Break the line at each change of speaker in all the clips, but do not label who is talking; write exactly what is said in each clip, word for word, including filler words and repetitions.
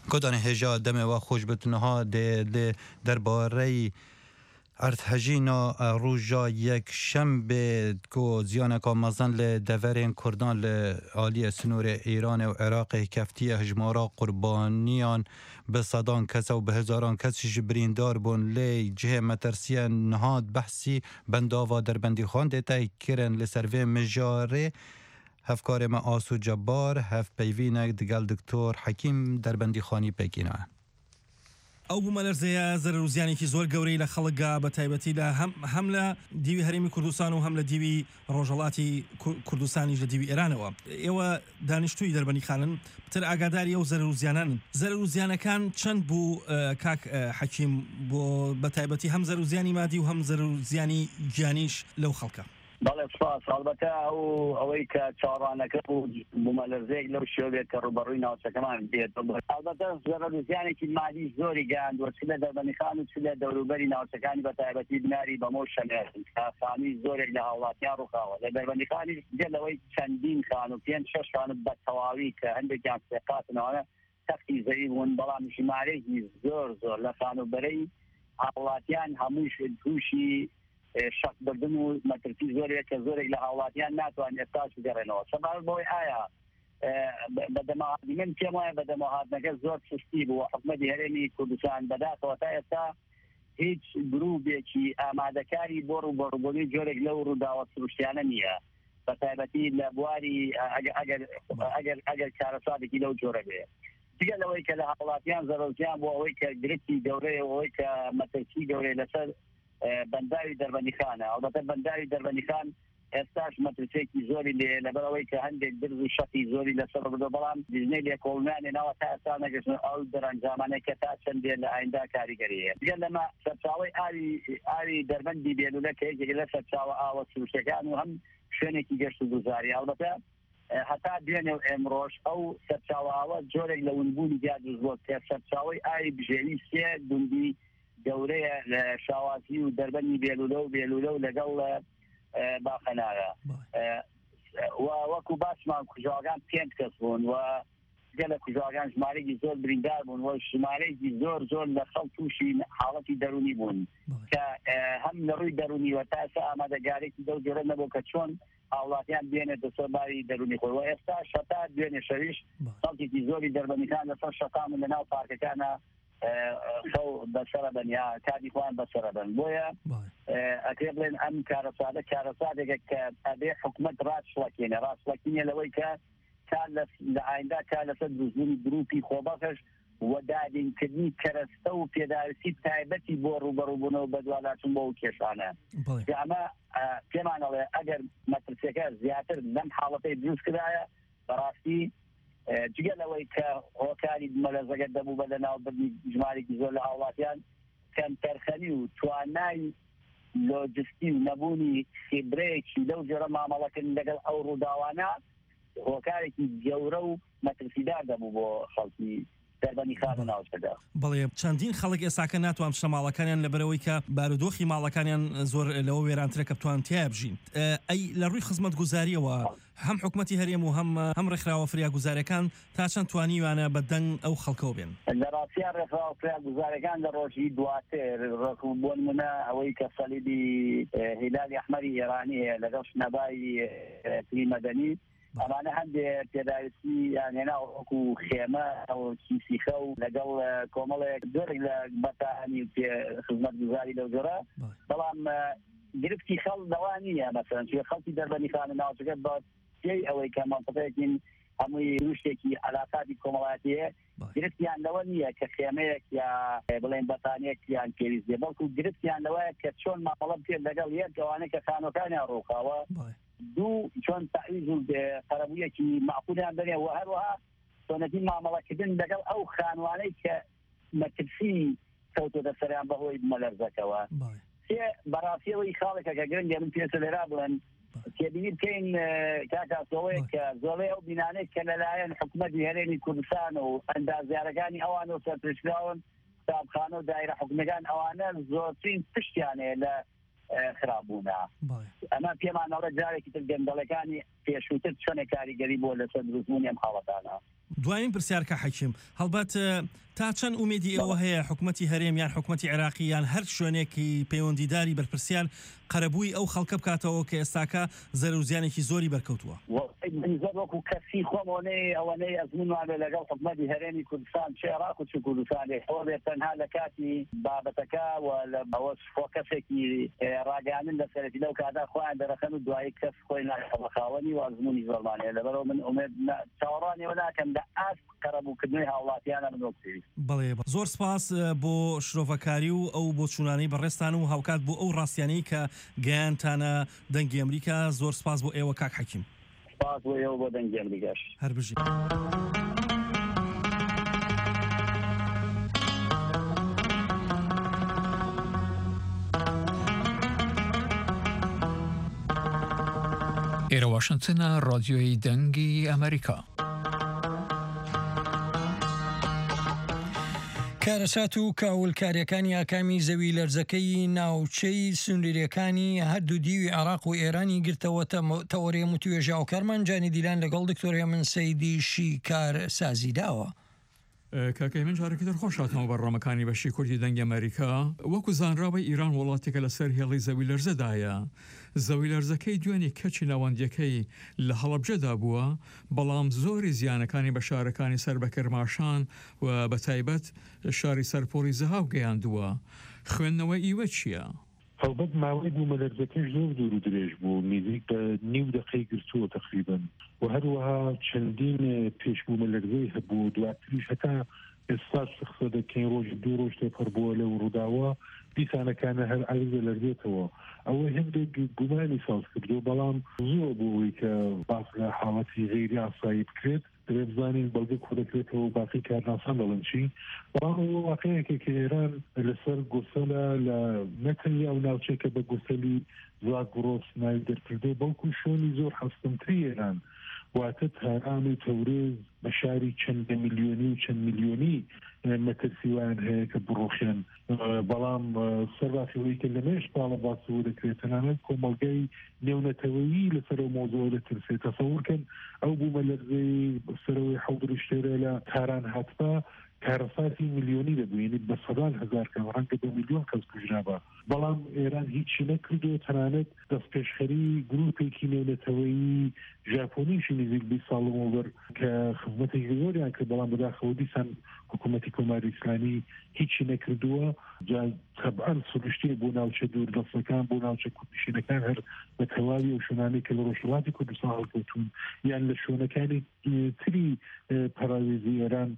کدان هجا دم و خوش بتنها ده درباره ارتهجینا روژا یک شنبه کو زیانه که مزن لدورین کردان لعالی سنور ایران و عراق کفتی هجمارا قربانیان به صدان کس و به هزاران کسی جبریندار بون لی جه مترسیه نهاد بحثی بنداوا در بندی خان دیتا کرن لسروه مجاره هفکار ما آسو جبار هف پیوینک دگل دکتور حکیم در بندی خانی پیکینه
ئەو بوومەلەرزەیە زەرروزیانێکی زۆر گەورەی لە خەڵکدا بە تایبەتی لە هەم لە دیوی هەرێمی کوردستان و هەم لە دیوی ڕۆژهەڵاتی کوردستانیش لە دیوی ئێرانەوە. ئێوە دانیشتووی دەربەندی خانن پتر ئاگاداری ئەو زەرروزیانان زەرروزیانەکان چەند بوو کاک حەکیم بۆ بە تایبەتی هەم زەرروزیانی مادی و هەم زەرروزیانی گیانیش لەو خەڵکە؟
بەڵێ سپاس ئەڵبەتە ئەو ئەوەی کە چاڕانەکە بوو بوومەلەرزەیەک لەو شێوەیە کە ڕوبەڕووی ناوچەکەمان بێت ئەڵبەتە زەرروزیانێکی مادی زۆری گەیاندووە چ لە دەربەندیخان و چ لە دەوروبەری ناوچەکانی بە تایبەتی بناری بەمۆ شەمێر خانی زۆرێک لە هاوڵاتیان ڕووخاوە لە دەربەندیخانی گەلەوەی چەندین خان و پێنج شەش خان بە تەواوی کە هەندێکیان سێقاتنەوە تەختی زەوی بوون بەڵام ژمارەیەکی زۆر زۆر لە خانوبەرەی هاوڵاتیان هەمووش تووشی شەق بردن و مەترسی زۆرێک کە زۆرێک لە هاوڵاتیان ناتوان ئێستاش بگەڕێنەوە سەبارەت بەوەی ئایا بەدەمەهاتی من پێم وایە بەدەمەهاتنەکە زۆر سستی بوو حکومەتی هەرێمی کوردستان بەداتەوە تا ئێستا هیچ گرووبێکی ئامادەکاری بۆ ڕوبەڕووبوونی جۆرێک لەو ڕووداوە سروشتیانە نییە بە تایبەتی لە بواری ئەگەر کارەساتێکی لەو جۆرە بێ دیگە لەوەی کە لە هاوڵاتیان زەرۆزیان بۆ ئەوەی کە گرفتی گەورەیە ئەوەی کە مەترسی گەورەی لەسەر بەنداوی دەربەندیخانە ئەوبەتە بەنداوی دەربەندیخان ئێستاش مەترسێکی زۆری لێ لەبەرەوەی کە هەندێک درز و شەقی زۆری لەسەر بردە بەڵام دیژنەی لێکۆڵینانێ ناوە تا ئێستا نەگەشتن ئەو دەرەنجامانەی کە تا چەندێ لە ئایندا کاریگەریە دیگە لەمە سەرچاوەی ئاوی ئاوی دەربەندی بێلولە کە یەکێک لە سەرچاوە ئاوە سروشتەکان و هەم شوێنێکی گەشت و گوزاری ئەڵبەتە هەتا دوێنێ و ئێمڕۆژ ئەو سەرچاوەوە جۆرێک لە ونبوونی جیا دروست بووە کە سەرچاوەی ئاوی بژێوی سێ دوندی گەورەیە لە شاوازی و دەربەندی بێلولە و بێلولە و لەگەڵ باخەنایە وەکو باسمان کوژاگان پێنج کەس بوون و گەلە کوژاگان ژمارەی زۆر بریندار بوون و ژمارەیەکی زۆر زۆر لە خەڵک تووشی حاڵەتی دەرونی بوون کە هەم لە ڕووی دەرونی و تا ئێستا ئامادەگارێکی دەو جۆرە نەبوو کە چۆن هاوڵاتیان بێنێت بەسەر باری دەرونی خۆی و ئێستا شەتا دوێنێ شەویش خەڵکێکی زۆری دەربەندیخان لەسەر شەقام و لەناو پارکەکانە خەو بەسەرە بن یا کاری خوان بەسەرە بن بۆیە ئەکرێ بڵێن ئەم کارەسادە کارەسادێکە کە ئەبێ حکومەت ڕاستڵەکێنێ ڕاستڵەکینێ لەوەی کە تا لە ئایندا کا لەسەر دروستبوونی گروپی خۆبەخش و دادینکردنی کەرەستە و پێداویستی تایبەتی بۆ ڕوبەڕووبوونەوە بەدواداچوون بۆ ئەو کێشانە ئەمە پێمانەڵێ ئەگەر مەترسیەکە زیاتر لەم حاڵەتەی دروست کرایە بەڕاستی جگە لەوەی کە هۆکاری مەلەرزەکە دەبوو بە لە ناوبردنی ژمارێکی زۆر لە هاوڵاتیان کەم تەرخەنی و توانای لۆجستی و نەبوونی خێبرەیەکی لەو جۆرە مامەڵەکردن لەگەڵ ئەو ڕووداوانە هۆکارێکی گەورە و مەترسیدار دەبوو بۆ خەڵکی دەربەندیخانە ناوچەکە.
بەڵێ چەندین خەڵک ئێساکە ناتوان شتە ماڵەکانیان لەبەرەوەی کە بارودۆخی ماڵەکانیان زۆر لەوە وێرانترە کە بتوان تیا بژین. ئەی لە ڕووی خزمەت گوزاریەوە هەم حکومەتی هەرێم و هەم هەم ڕێکخراوە فریا گوزارەکان تا چەند توانیوانە بە دەنگ ئەو خەڵکەوە بێن؟
لە ڕاستیان ڕێکخراوە فریا گوزارەکان لە ڕۆژی دواتر بۆ نمونە ئەوەی کە سەلیبی هیلالی ئەحمەری ئێرانی لەگەڵ شنەبای پری مەدەنی ئەمانە هەندێک پێداویستی یانێنا وەکو خێمە ئەو کیسیخە و لەگەڵ کۆمەڵێک زۆرێک لە بەتانی خزمەت گوزاری لەو جۆرە بەڵام گرفتی خەڵ دەوا نییە مەسەڵەن خەڵکی دەربەندیخانە ناوچەکە بە پێی ئەوەی کە مەنطقەیەکین هەمووی روشتێکی علاقاتی کۆمەڵاتیە گرفتیان لەوە نییە کە خێمەیەک یا بڵێن بەتانێک یان پێویست بێ بەڵکو گرفتیان لەوەیە کە چۆن ماڵەم پێ لەگەڵ یەک ئەوانەی کە خانۆکانیان ڕووخاوە دوو چۆن تەعویض و قەرەبوویەکی معقولیان بنێ و هەروەها چۆنەتی مامەڵەکردن لەگەڵ ئەو خانوانەی کە مەترسی کەوتۆتە سەریان بەهۆی مەلەرزەکەوە سێ بەڕاستیەوەی خاڵێکە کە گرنگە من پێویستە لێرا بڵێن تێبینی بکەین کاکاسەوەیە کە زۆڵەی ئەو بینانەی کە لەلایەن حکومەتی هەرێمی کوردستان و ئەندازیارەکانی ئەوان و سەرپرشراون قوتابخانە و دایرە حکومەکان ئەوانە زۆرترین پشتیانەیە لە خراببوونا ئەمە پێمانەڵە جارێکی تر گەندەڵەکانی پێشووتر چۆنە کاریگەری بۆ لەسەر دروستبوونی ئەم حاڵەتانە
دوایین پرسیار کە حەکیم هەڵبەت تا چەند ئومێدی ئێوە هەیە حکوومەتی هەرێم یان حکوومەتی عێراقی یان هەر شوێنێکی پەیوەندیداری بەرپرسیار قەرەبووی ئەو خەڵکە بکاتەوە کە ئێستاکە زەرورزیانێکی زۆری بەرکەوتووە
وەکو کەسی خۆمەوەی ئەوەنەی ئەزمونوانێ لەگەڵ حکوومەتی هەرێمی کوردستان چ عێراق و چ کوردستانی خۆ تەنها لە کاتی بابەتەکە و لە ئەوە فۆکەسێکی ڕاگەاندن لەسەرەتی لەو کادا خۆیان دەرەخەن و دوایی کەس خۆی ناخەڵەخاوەنی و ئەزمونی زۆرمانەیە لەبەرەوە من ئومێد چاوەڕانیەوە ناکەم لە ئاست قەرەبووکردنەوەی هاوڵاتیانە من وەکوی
بەڵێ زۆر سپاس بۆ شرۆڤەکاری و ئەو بۆ چوونانەی بەڕێستان و هاوکات بۆ ئەو ڕاستیانەی کە گەیانتانە دەنگی ئەمریکا زۆر سپاس بۆ ئێوە کاک حەکیم
سپاس بۆ ئێوە بۆ دەنگی ئەمریکاش
هەر بژی
ئێرە واشنتنە ڕادیۆی دەنگی ئەمریکا.
کارەسات و کاولکاریەکانی ئاکامی زەوی لەرزەکەی ناوچەی سنووریەکانی هەردوو دیوی عێراق و ئێرانی گرتەوە تەوەریە متوێژە و کارمانجانی دیلان لەگەڵ دکتۆریا من سەیدیشی کارسازی داوە.
کاکەی من جارێکی تر خۆش هاتمەوە بەڕامەکانی بەشی کوردی دەنگی ئەمریکا. وەکو زانراوی ئیران وڵاتێکە لەسەر هێڵی زەوی لەرزەدایە. زەوی لەرزەکەی دوێنێ کەچی ناوەندیەکەی لە هەڵەبجەدا بووە، بەڵام زۆری زیانەکانی بە شارەکانی سەر بە کەرماشان و بە تایبەت شاری سەرپۆڵی زەهاو گەیاندووە. خوێندنەوە ئیوە چییە؟
هەڵبەت ماوەی بوو مەلەرزەکەش زۆر دوور و درێژ بوو، نزیک بە نیو دقەی گرتووە تقریبا و هەروەها چەندین پێشبوو مەلەرزەی هەبوو دواتریش هەتا ئێستاش سەخسە دەکەین ڕۆژ دوو ڕۆژ تێپەڕ بووە لەو ڕووداوە دیسانەکانە هەر عەرزە لەرزێتەوە. ئەوە هەندێک گومانی ساز کردو، بەڵام زۆر بووی کە باس لە حاڵەتی غەیری ئاسایی بکرێت دەبێت بزانین بەڵگە کۆ دەکرێتەوە و باقی کارناسان دەڵێن چی. بەڵام ئەوە واقعەیەکە کە ئێران لەسەر گوسەلە لە نەتەنیا ئەو ناوچەیەکە بە گوسەلی زاگڕۆس ناوی دەرکردو، بەڵکو شوێنی زۆر حەستمتری ئێران واتە تاران و تەورێز بە شاری چەندە میلیۆنی و چەند میلیۆنی مەترسیوان هەیە کە بڕۆخێن. بەڵام سەرڕاستیەوەی کە لەمێش پاڵە باسەوە دەکرێت تەنانەت کۆمەڵگەی نێونەتەوەیی لەسەر ئەو مۆزوعە دەترسێت. تەسەوورکەن ئەو بوومە لەرزەی سەرەوەی حەوت شتێرە لە تاران هاتبا کارەساتی میلیۆنی دەبووێنێت بە سەدان هەزار کە ڕەنگە بە میلیۆن کەس کوژرابە. بەڵام ئێران هیچی نەکردو، تەنانەت دەست پێشخەری گروپێکی نێونەتەوەیی ژاپۆنیشی نزیک بی ساڵەوەبەر کە خزمەتێکی زۆریان کرد، بەڵام بەداخەوە دیسان حکوومەتی کۆماری ئیسلامی هیچی نەکردووە. جا تەبعەن سروشتێ بۆ ناوچە دوور دەستەکان بۆ ناوچە کوردنشینەکان هەر بە تەواوی ئەو شوێنانەی کە لە ڕۆژهەڵاتی کوردستان هەڵکەوتوون یان لە شوێنەکانی تری پەراوێزی ئێران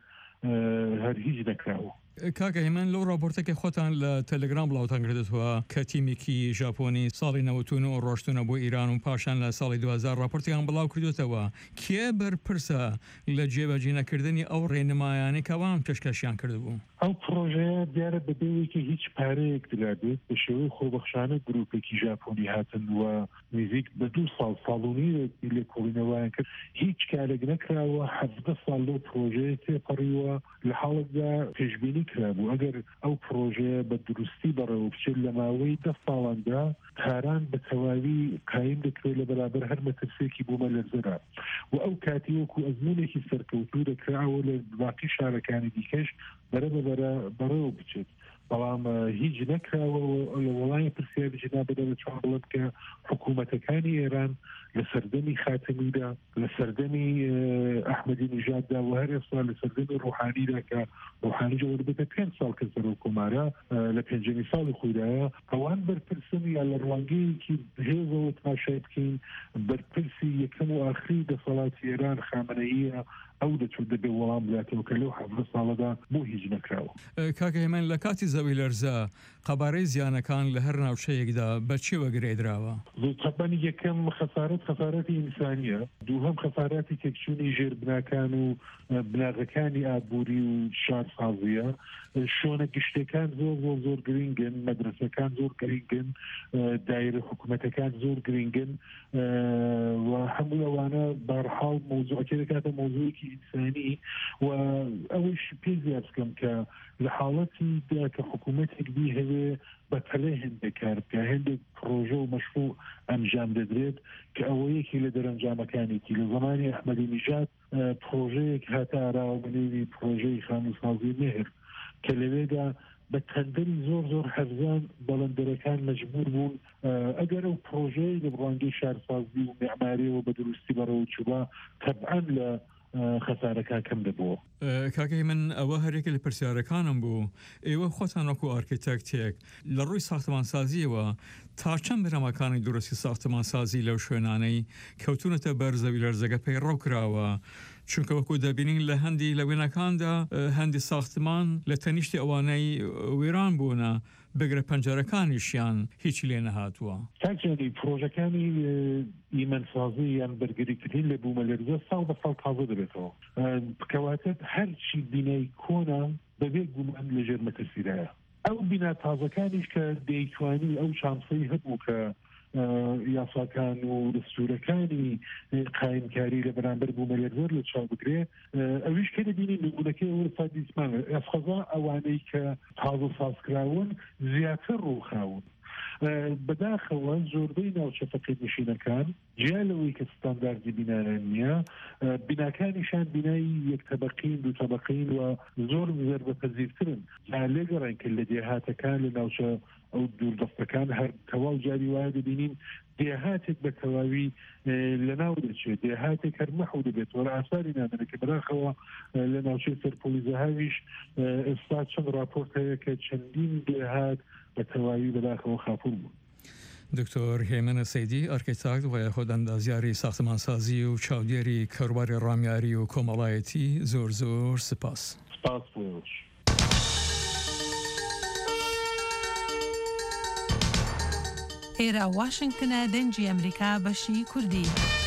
هەر هیچ نەکراوە.
کاکە هێمن لەو راپۆرتێکی خۆتان لە تەلەگرام بڵاوتان کردێتەوە کە تیمێکی ژاپۆنی ساڵی نەوەتون و ڕۆشتونە بۆ ئیران و پاشان لە ساڵی دو هەزار راپۆرتێکیان بڵاو کردوێتەوە. کێ بەرپرسە لە جێبەجێنەکردنی ئەو ڕێنمایانەی کەوان پێشکەشیان کردبوو؟
ئەو پرۆژەیە دیارە بەبێوەیەکی هیچ پارەیەک دەدرێت بە شێوەی خۆبەخشانە گروپێکی ژاپۆنی هاتن و نزیک بە دوو ساڵ ساڵونی لێ کۆڵینەوەیان کرد، هیچ کارێک نەکراوە. حەزدە ساڵ لەو پرۆژەیە تێپەڕیوە لە حاڵەتدا پێشبینی کرابوو ئەگەر ئەو پرۆژەیە بە دروستی بەڕێوە بچێت لە ماوەی دە ساڵاندا تاران بە تەواوی قایم دەکرێت لە بەرابەر هەر مەترسێکی بوومە لەرزەدا و ئەو کاتی وەکو ئەزمونێکی سەرکەوتوو دەکراوە لە باقی شارەکانی دیکەش بەرە بەبەرە بەڕێوە بچێت. بەڵام هیچ نەکراوە لە وەڵامی پرسیاری جنا بدەوە چۆن بڵێت کە حکوومەتەکانی ئێران لە سەردەمی خاتمیدا لە سەردەمی ئەحمەدی نیژاددا و هەر ئێستا لە سەردەمی ڕوحانیدا کە ڕوحانی جەوەر بێتە پێنج ساڵ کە سەرۆ کۆمارە لە پێنجەمی ساڵی خۆیدایە ئەوان بەرپرسن یا لە ڕوانگەیەکی هێزەوە تماشای بکەین بەرپرسی یەکەم و ئاخری دەسەڵاتی ئێران خامنەییە ئەو دەچوو دەبێ وەڵام بداتەوە کە لەو حەزدە ساڵەدا بۆ هیچ نەکراوە.
کاکە هێمن لە کاتی زەوی لەرزە قەبارەی زیانەکان لە هەر ناوچەیەکدا بەچێوە گرێدراوە؟
طبعاً یەکەم خەسارەت خەسارەتی ئینسانیە، دووهەم خەسارەتی تێکچوونی ژێر بناکان و بناغەکانی ئابووری و شارسازیە. شۆنە گشتەکان زۆر زۆر زۆر گرنگن، مەدرسەکان زۆر گرنگن، دایرە حکوومەتەکان زۆر گرنگن و هەموو ئەوانە بەرحاڵ مۆزوعەکە دەکاتە مۆزوعێکی ئینسانی و ئەوەش پێ زیاد بکەم کە لە حاڵەتیدا کە حکوومەتێک بی هەوێ بە پەلەی هەندێک کار بکە، هەندێک پرۆژە و مەشروع ئەنجام دەدرێت کە ئەوە یەکی لە دەرەنجامەکانێتی. لە زمانی ئەحمەدی نیژاد پرۆژەیەک هاتاراوە بنێوی پرۆژەی خانووسازی مێهر کە لەوێدا بە تەندەری زۆر زۆر هەرزان بەڵندەرەکان مەجبور بوون ئەگەر ئەو پرۆژەی لە بڕوانگەی شارسازی و معماریەوە بە دروستی بەڕەوە چوبە تەبعاً لە خەسارەکان کەم دەبووە.
کاکەی من ئەوە هەرێکە لە پرسیارەکانم بوو ئێوە خۆتان وەکو ئارکیتەکتێک لە ڕووی ساختمانسازیەوە تا چەند برەمەکانی درستی ساختمانسازی لەو شوێنانەی کەوتونەتە بەر زەوی لەرزەکە پەیڕەو کراوە چونکە وەکو دەبینین لە هەندی لە وێنەکاندا هەندی ساختمان لە تەنیشتی ئەوانەی وێران بوونە بگرە پەنجەرەکانیشیان هیچی لێ نەهاتووە.
تاکێنی پرۆژەکانی ئیمەنسازی یان بەرگریکردین لە بوومەلەرزە ساڵ بە ساڵ تازە دەبێتەوە بکەواتە هەرچی بینەی کۆنا بەبێ گومان لەژێر مەترسیدایە. ئەو بنا تازەکانیش کە دەیتوانی ئەو شانسەی هەبوو کە یاساکان و دەستورەکانی قایمکاری لە بەرامبەر بوومەلەرزە لە چاو بگرێ ئەویش کە دەبینین نمونەکەی ئەوە سادی زمانە ئەسخەزا ئەوانەی کە تازە سازکراون زیاتر ڕووخاون. بەداخەوە زۆربەی ناوچە فەقیدنشینەکان جیا لەوەی کە ستانداردی بینایان نییە بیناکانیشان بینایی یەک تەبەقین دوو تەبەقین و زۆر زەربەپەزیرترن یا لێگەڕێن کرد لە دێهاتەکان لە ناوچە ئەو دووردەستەکان هەر تەواو جاری وایە دەبینین دێهاتێک بە تەواوی لەناو دەچێت دێهاتێک هەر مەحو دەبێت وەرە ئاساری نامێنە کە بەداخەوە لە ناوچەی سەرپۆلیزەهاویش ئێستا چەند راپۆرت هەیە کە چەندین دێهات بە تەواوی بەداخەوە خاپوور بوو.
دکتۆر هێمنە سەیدی ئارکیتاکت وایە خۆ ئەندازیاری ساختمانسازی و چاودێری کاروباری ڕامیاری و کۆمەڵایەتی زۆر زۆر سپاس.
سپاس بۆش.
ئێرە واشنگتنە دەنجی ئەمریکا بەشی کوردی.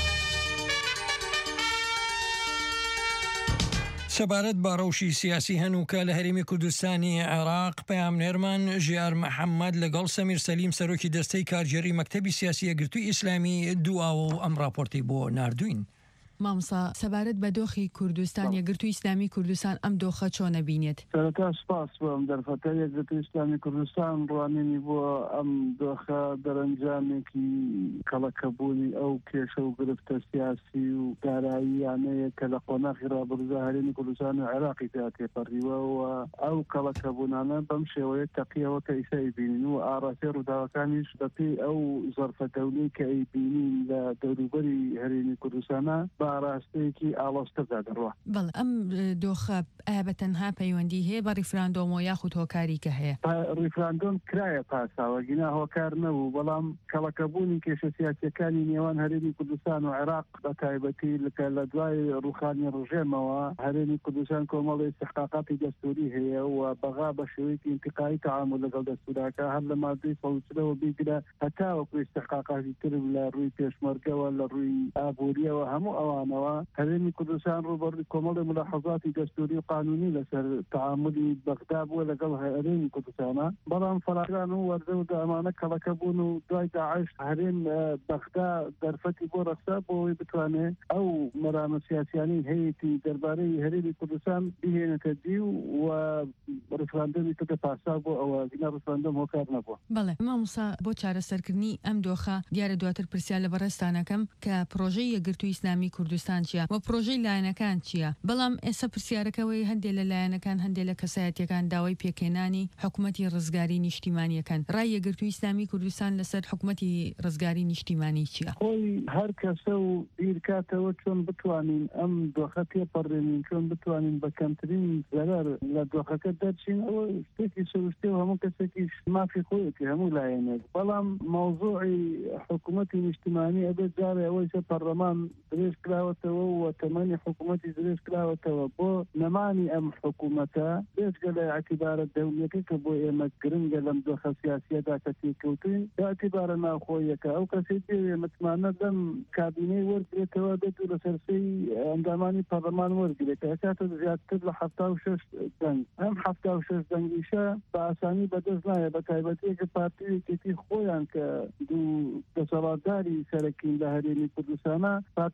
سەبارەت بە ڕەوشی سیاسی هەنووکە لە هەرێمی کوردستانی عێراق پەیامنێرمان ژیار محەممەد لەگەڵ سەمیر سەلیم سەرۆکی دەستەی کارژێری مەکتەبی سیاسی یەکگرتووی ئیسلامی دواوە و ئەم راپۆرتی بۆ ناردوین.
مامسا سەبارەت بە دۆخی کوردستان یەکگرتووی ئیسلامی کوردستان ئەم دۆخە چۆنە بینێت؟
سەرەتا سپاس بۆم دەرفەتە یەکگرتووی ئیسلامی کوردستان ڕوانینی بۆ ئەم دۆخە دەرەنجامێکی کەڵەکەبوونی ئەو کێشە و گرفتە سیاسی و داراییانەیە کە لە قۆناغی ڕابردوودا هەرێمی کوردستان و عێراقی پێ تێپەڕیوە و ئەو کەڵەکەبوونانە بەم شێوەیە تەقیەوە کە ئیسای بینین و ئاڕاستەی ڕووداوەکانیش بەپێی ئەو زەرفە دەولەی کە ئەیبینین لە دەوروبەری هەرێمی کوردستانە باڕاستەیەکی ئاڵۆستەدا دەڕوە.
بەڵ ئەم دۆخە ئایا بە تەنها پەیوەندی هەیە بە ڕیفراندۆم و یاخود هۆکاری کە هەیە؟
ڕیفراندۆم کرایە پاساوە گینا هۆکار نەبوو بەڵام کەڵەکەبوونی کێشە سیاسیەکانی نێوان هەرێمی کوردستان و عێراق بە تایبەتی لکە لە دوای ڕوخانی ڕژێمەوە هەرێمی کوردستان کۆمەڵی استحقاقاتی دەستوری هەیە و بەغا بە شێوەیەکی انتقایی تەعامل لەگەڵ دەستوراکە هەر لە مادەی سەوچلەوە بیگرە هەتا وەکو استحقاقاتی تر لە ڕووی پێشمەرگەوە لە ڕووی ئابووریەوە هەموو ئەوانەوە هەرێمی کوردستان ڕوبەڕووی کۆمەڵی ملاحەزاتی دەستوری و قانونی لەسەر تعاملی بەغدا بووە لەگەڵ هەرێمی کوردستانە بەڵام فەلاغان و وەردە و ئەمانە کەڵەکە بوون و دوای داعش هەرێم بەغدا دەرفەتی بۆ ڕەخسا بۆەوەی بتوانێت ئەو مەرانە سیاسیانی هەیەی دەربارەی هەرێمی کوردستان بهێنێتە دی و ڕفراندەمی کردە پاسا بۆ ئەوە گینا ڕفراندەم هۆکار نەبووە.
بەڵێ مامۆستا بۆ چارەسەرکردنی ئەم دۆخە دیارە دواتر پرسیار لە بەڕێستانەکەم کە پرۆژەی یەکگرتووی ئیسلامی کوردستان چییە و پرۆژەی لایەنەکان چییە بەڵام ئێستا پرسیارەکەوەی هەندێک لە لایەنەکان هەندێک لە کەسایەتیەکان داوای پێکێنانی حکوومەتی ڕزگاری نیشتیمانیەکان ڕای یەکگرتووی ئیسلامی کوردستان لەسەر حکوومەتی ڕزگاری نیشتیمانی چییە؟
خۆی هەر کەسە و بیرکاتەوە چۆن بتوانین ئەم دۆخە تێپەڕێنین چۆن بتوانین بە کەمترین زەرەر لە دۆخەکە دەرچین ئەوە شتێکی سروشتێ و هەموو کەسێکی مافی خۆیەتی هەموو لایەنێک بەڵام مەوزوعی حکوومەتی نیشتیمانی ئەبێت جارێ ئەوەی سە پەرلەمان درێژ کراوەتەوە و تەمەنی حکوومەتی درێژ کراوەتەوە بۆ نەمانی ئەم حکوومەتە بێجگە لە ئاعتیبارە دەوڵەتی کە بۆ ئێمە گرنگە لەم دۆخە سیاسیەدا کە تێکەوتین ئاعتیبارە ناوخۆیەکە ئەو کەسێک دەوێ متمانە دەم کابینەی وەرگێتەوە بێت و لە سەرسەی ئەندامانی پەرلەمان وەرگێت کاتە زیاتر لە هەفتا و شەش دەنگ ئەم هەفتا و شەش دەنگیشە بە ئاسانی بەدەست نایە بە تایبەتێکە پارتیەکێتی خۆیان کە دوو دەسەڵاتداری سەرەکین لە هەرێمی کوردستانە پارتی خۆی بە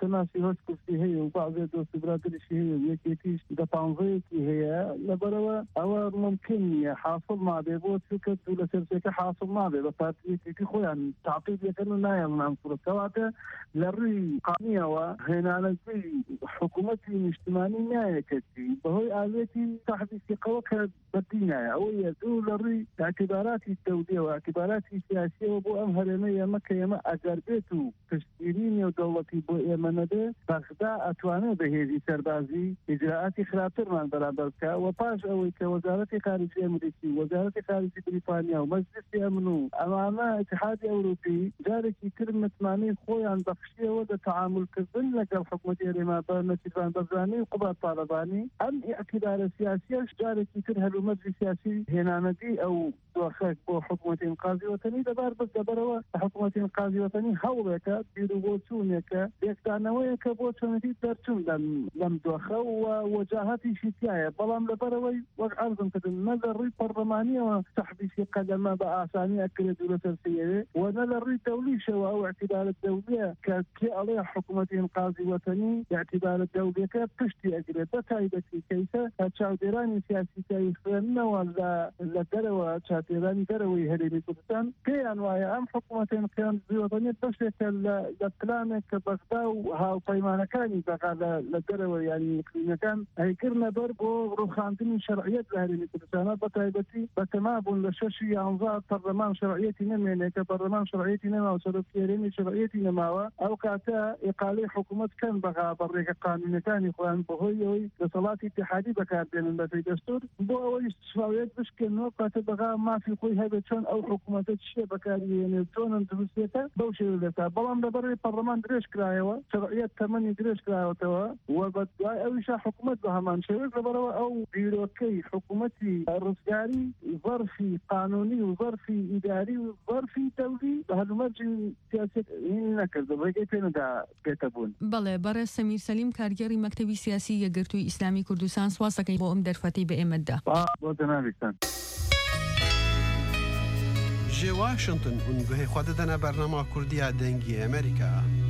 هاوتەناسی هۆش کورسی هەیە و بەعضێ دۆستی برادریشی هەیە و یەکێتیش دە پانزەیەکی هەیە لەبەرەوە ئەوە ممکن نییە حاصل نابێ بۆ چونکە دوو لە سەرچێکە حاصل نابێ بە پارتیەکێکی خۆیان تعقیب یەکەن و نایەڵ نامکوڕ کەواتە لە ڕووی قانونیەوە هێنانەکەی حکوومەتی نیشتمانی نایەکەتی بەهۆی ئاوێتی تحدیثی قەوە کە بەدی نایە ئەوەیە دوو لە ڕووی اعتباراتی دەولەوە اعتباراتی سیاسیەوە بۆ ئەم هەرێمە ئێمە کە ئێمە ئەگەر بێت و پشتگیرینی و دەوڵەتی بۆ ئێمە نەبێ بەغدا ئەتوانێت بەهێزی سەربازی ئیجراعاتی خراپترمان بەرامبەر بکە و پاش ئەوەی کە وەزارەتی خارجی ئەمریکی وەزارەتی خارجی بریتانیا و مەجلیسی ئەمن و ئەمانە اتحادی ئەوروپی جارێکی تر متمانەی خۆیان بەخشیەوە دە تەعاملکردن لەگەڵ حکوومەتی هەرێما بە نەتیجان بەزانی و قوبات تاالبانی ئەم ئیعتبارە سیاسیەش جارێکی تر هەلومەرجی سیاسی هێنانەتی ئەو دۆخێک بۆ حکوومەتی ئینقاذی وەتەنی دەبار بەس دەبەرەوە حکوومەتی ئینقاذی وەتەنی هەوڵێکە بیر و بۆ چوونێکە یەکدانەوەیەکە بۆ چۆنەتی دەرچوون لەم دۆخە و وەجاهەتیشی تایە بەڵام لەبەرەوەی وەک عەرزم کردن نە لە ڕووی پەرلەمانیەوە تەحبیسی قەدەمە بە ئاسانی ئەکرێت و لەسەر سەیەرێ و نە لە ڕووی دەولیشەوە ئەو اعتبارەت دەولیە کە کێ ئەڵێ حکوومەتی ئینقاذی وەتەنی اعتبارەت دەولیەکە پشتی ئەگرێت بە تایبەتی کەیسە چاودێرانی سیاسی تایی خوێندنەوە لە دەرەوە چاودێرانی دەرەوەی هەرێمی کوردستان پێیان وایە ئەم حکوومەتی ئینقاذی وەتەنی بەشێکە لە پلانێک کە بەغدا و هاوپەیمانەکانی بەغا لە دەرەوە یانی یەکلینەکان ئەیکردنە بەر بۆ ڕوخاندنی شەرعیەت لە هەرێمی کوردستانە بە تایبەتی بەتەما بوون لە شەشی یانزە پەرلەمان شەرعیەتی نەمێنێ کە پەرلەمان شەرعیەتی نەماوە سەرۆکی هەرێمی شەرعیەتی نەماوە ئەو کاتە ئیقالەی حکوومەت کەن بەغا بەڕێگە قانونیەکانی خۆیان بەهۆی ئەوەی دەسەڵاتی اتحادی بەکاردێنن بەپێی دەستور بۆ ئەوەی شەرعیەت بشکێنەوە کاتە بەغا مافی خۆی هەبێت چۆن ئەو حکوومەتە چیە بەکارهێنێ چۆنن دروستێتە بەو شێوە دەکات بەڵام لەبەرەوەی پەرلەمان درێژ کرایەوە شەرعیەت تەمەنی درێژ کرایەوەتەوە و بە دوای ئەویشا حکوومەت بە هەمان شێوەیە لەبەرەوە ئەو بیرۆکەی حکوومەتی ڕزگاری ظرفی قانونی و ظرفی ئیداری و ظرفی دەولی بە هەلومەرجی سیاسەت نەکرد ڕێگەی پێ نەدا پێتە بوون.
بەڵێ بەڕێز سەمیر سەلیم کارگەری مەکتەبی سیاسی یەکگرتووی ئیسلامی کوردستان سواز دەکەین بۆ ئەم دەرفەتەی بە ئێمەدا.
بۆ جەنابیتان.
جێ واشنگتن هون گوهەی خوا دەدەنە بەرنامە کوردیە دەنگی ئەمریکا.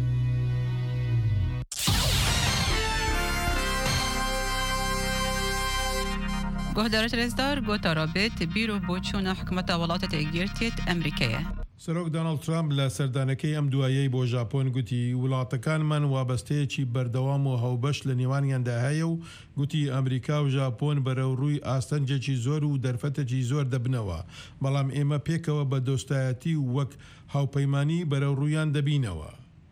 گۆهدارە رێزدار گۆتا رابێت بیر و بۆ چوونە حکومەتە وڵاتە تێگیرتێت ئەمریکایە.
سەرۆک دۆناڵد ترامپ لە سەردانەکەی ئەم دوایەی بۆ ژاپۆن گوتی وڵاتەکانمان وابەستەیەکی بەردەوام و هەوبەش لە نێوانیاندا هەیە و گوتی ئەمریکا و ژاپۆن بەرەو ڕووی ئاستەنجێکی زۆر و دەرفەتێکی زۆر دەبنەوە بەڵام ئێمە پێکەوە بە دۆستایەتی وەک هاوپەیمانی بەرەو ڕوویان دەبینەوە.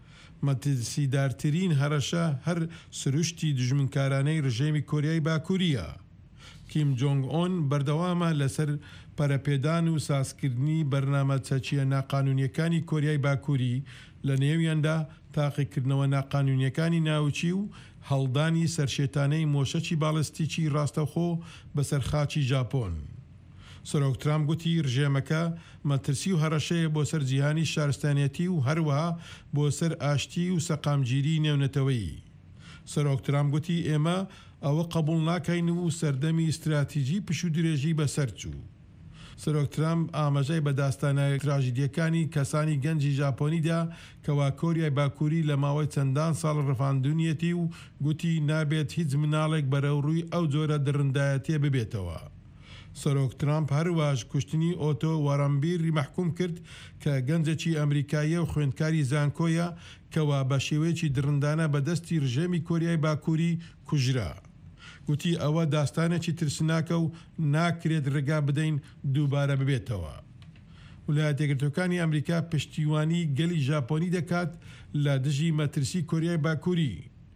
مەترسیدارترین هەرەشە هەر سروشتی دژمنکارانەی ڕژێمی کۆریای باکووریە. کیم جۆنگ ئۆن بەردەوامە لەسەر پەرەپێدان و سازکردنی بەرنامە چەچیە ناقانونیەکانی کۆریای باکووری لە نێویاندا تاقیکردنەوە ناقانونیەکانی ناوچی و هەڵدانی سەرشێتانەی مۆشەکی باڵستیکی ڕاستەوخۆ بەسەر خاچی ژاپۆن. سەرۆک ترامپ گوتی ڕژێمەکە مەترسی و هەڕەشەیە بۆ سەر جیهانی شارستانیەتی و هەروەها بۆ سەر ئاشتی و سەقامگیری نێونەتەوەیی. سەرۆک ترامپ گوتی ئێمە ئەوە قبول ناکەین و سەردەمی استراتیژی پش و درێژی بەسەر چوو. سەرۆک ترامپ ئاماژەی بە داستانە تراژیدیەکانی کەسانی گەنجی ژاپۆنیدا کەوا کۆریای باکووری لە ماوەی چەندان ساڵ ڕفاندونیەتی و گوتی نابێت هیچ مناڵێک بەرەو ڕووی ئەو جۆرە درڕندایەتێ ببێتەوە. سەرۆک ترامپ هەروەش کوشتنی ئۆتۆ وەرەمبیری مەحکوم کرد کە گەنجێکی ئەمریکایە و خوێندکاری زانکۆیە کەوا بە شێوەیەکی درڕندانە بەدەستی ڕژێمی کۆریای باکووری کوژرا. گوتی ئەوە داستانێکی ترسناکە و ناکرێت ڕێگا بدەین دووبارە ببێتەوە. ویلایەتە یەکگرتووەکانی ئەمریکا پشتیوانی گەلی ژاپۆنی دەکات لە دژی مەترسی کۆریای باکووری.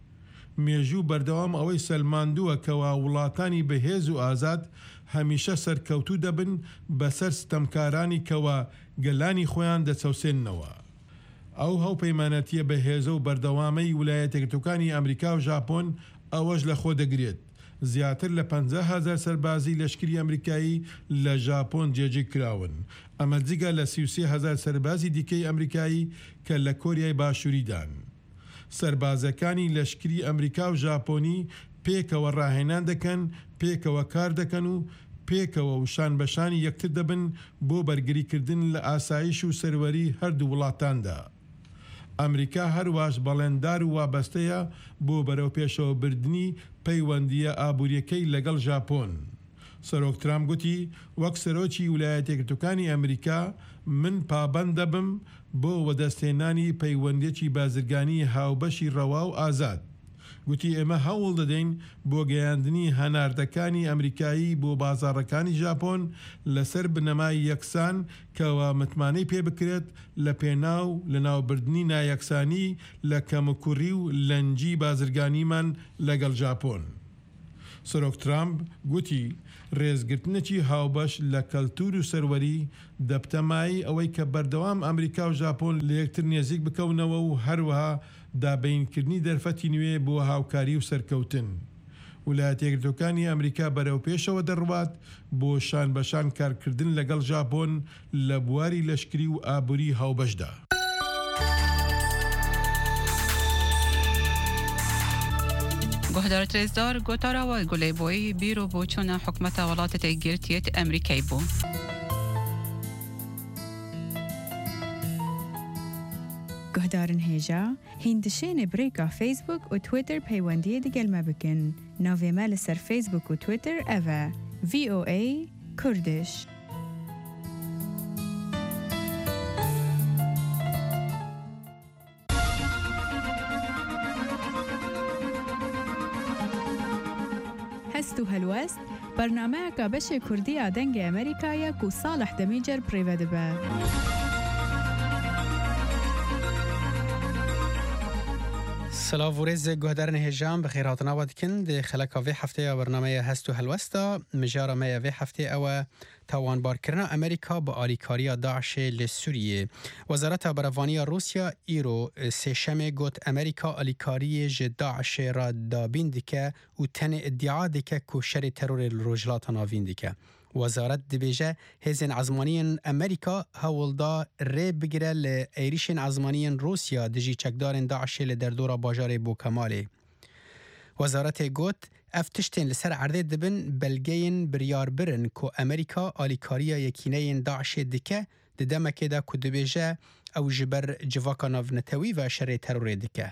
مێژوو بەردەوام ئەوەی سەلماندووە کەوا وڵاتانی بەهێز و ئازاد هەمیشە سەرکەوتوو دەبن بەسەر ستەمکارانی کەوا گەلانی خۆیان دەچەوسێننەوە. ئەو هەوپەیمانەتیە بەهێزە و بەردەوامەی ویلایەتە یەکگرتووەکانی ئەمریکا و ژاپۆن ئەوەش لە خۆ دەگرێت. زیاتر لە پەنجا هەزار سەربازی لەشکری ئەمریکایی لە ژاپۆن جێجێ کراون. ئەمە جگە لە سی و سێ هەزار سەربازی دیکەی ئەمریکایی کە لە کۆریای باشووریدان. سەربازەکانی لەشکری ئەمریکا و ژاپۆنی پێکەوە ڕاهێنان دەکەن، پێکەوە کار دەکەن و پێکەوە وشان بەشانی یەکتر دەبن بۆ بەرگریکردن لە ئاسایش و سەروەری هەردوو وڵاتاندا. ئەمریکا هەروەش بەڵێندار و وابەستەیە بۆ بەرەو پێشەوە بردننی پەیوەندیە ئابوووریەکەی لەگەڵ ژاپۆن. سەرۆک ترامپ گوتی وەک سەرۆکی ویلایەتە یەکگرتووەکانی ئەمریکا من پابەند دەبم بۆ وەدەستێنانی پەیوەندێکی بازرگانی هاوبەشی ڕەوا و ئازاد. گوتی ئێمە هەوڵ دەدەین بۆ گەیاندنی هەناردەکانی ئەمریکایی بۆ بازاڕەکانی ژاپۆن لەسەر بنەمای یەکسان کەوا متمانەی پێ بکرێت لە پێناو لە ناوبردننی نایەکسانی لە کەمەکوڕی و لەنجی بازرگانیمان لەگەڵ ژاپۆن. سەرۆک ترامپ گوتی ڕێزگرتنێکی هاوبەش لە کەلتور و سەروەری دەبتەمایی ئەوەی کە بەردەوام ئەمریکا و ژاپۆن لە یەکتر نێزیک بکەونەوە و هەروەها دابینکردنی دەرفەتی نوێ بۆ هاوکاری و سەرکەوتن. ویلایەتە یەکگرتووەکانی ئەمریکا بەرەو پێشەوە دەڕوات بۆ شان بەشان کارکردن لەگەڵ ژاپۆن لە بواری لەشکری و ئابووری هاوبەشدا.
گهدار رزدار گوتارا و گلی بوی بیرو بوچون حکمت ولایت یەکگرتووە ئەمریکای بوو.
گهدارن هێژا هیندشێنێ برێکا فیسبوک و تویتر پەیوەندیە دەگەلمە بکەن. ناوێمە لەسەر فیسبوک و تویتر ئەڤە ڤی ئۆ ئەی کوردش. هەست و هەلوەست بەرنامەیەکە بەشێ کوردیە دەنگی ئەمریکایە و ساڵح دەمیجەر پڕێوە دەبە.
سلااو و ڕێز گوهدارن هێژان بەخێر هاتناوە دکن دێ خەلەکە vê هەفتەیە بەرنامەیە هەست و هەلوەستە مژارە مەیە vê هەفتێ ئەوە تاوانبارکردنا ئەمریکا بە ئالیکاریە داعشێ لە سووریێ. وەزارەتە بەرەڤانیە رووسیا ئیرۆ سێشەمێ گوت ئەمریکا ئالیکاریە ji داعشێ را دابین دکە و tenê iddia dike ku şerê terorê li rojhilata navîn dike. وەزارەت دەبێژە هێزên عزمانiyên ئەمریکا هەوڵدا rê bigire li êrişên عزمانiyên رووسیا dijî çekdarên daişê li derdora bajarê bû Kemalê. Wezaretê got ev tiştên li ser erdê dibin belgeyên biryarbirin ku Amerîka alîkariya yekîneyên daişê dike di demekê de ku dibêje ew ji ber civaka navnetewî ve şerê terorê dike.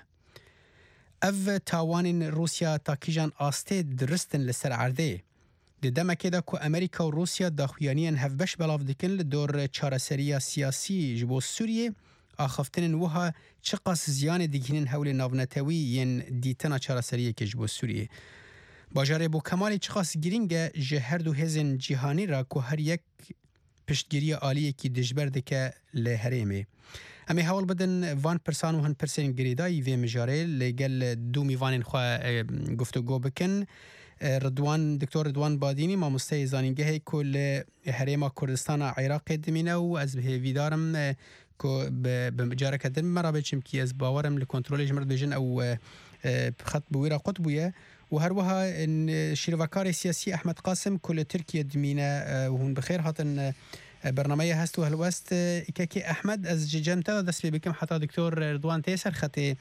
Ev tawanên Rûsya takîjan astê diristin li ser erdê. Di demekê de ku Amerîka û Rûsya daxuyaniyên hevbeş belav dikin li dor çareseriya siyasî ji bo Sûriyê, axaftinên wiha çi qas ziyanê digihînin hewlê navnetewî yên dîtina çareseriyekê ji bo Sûriyê. Bajarê bû Kemalê çi qas girîng e ji her du hêzên cîhanî ra ku her yek piştgiriya aliyekî dijber dike li herêmê. Em ê hewl bidin van pirsan û hin pirsên girêdayî vê mijarê lê gel du mîvanên xwe guftugû bikin. Ridwan Diktor Ridwan Badînî mamosteyê zanîngehê ku li herêma Kurdistana Iraqê dimîne û ez hêvîdarim ku bi careke din me rabe çimkî ez bawerim li kontrolê ji mir dibêjin ew xet bi wî ra qut bûye û her wiha şîrvekarê siyasî Ehmed Qasim ku li Tirkiye dimîne û hûn bi xêr hatin bernameyê hest û helwest îkekê Ehmed ez ji cem te dest pê bikim heta Diktor Ridwan tê ser xetê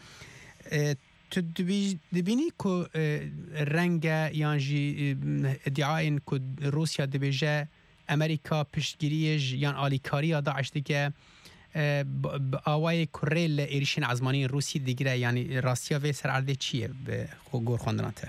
tu dibînî ku renge yan jî iddiayên ku Rûsya dibêje Amerîka piştgiriyê yan alîkariya Daeş dike bi awayê ku rê li êrişên ezmaniyên Rûsî digire yanî rastiya vê ser erdê çi ye bi gor xwendina te?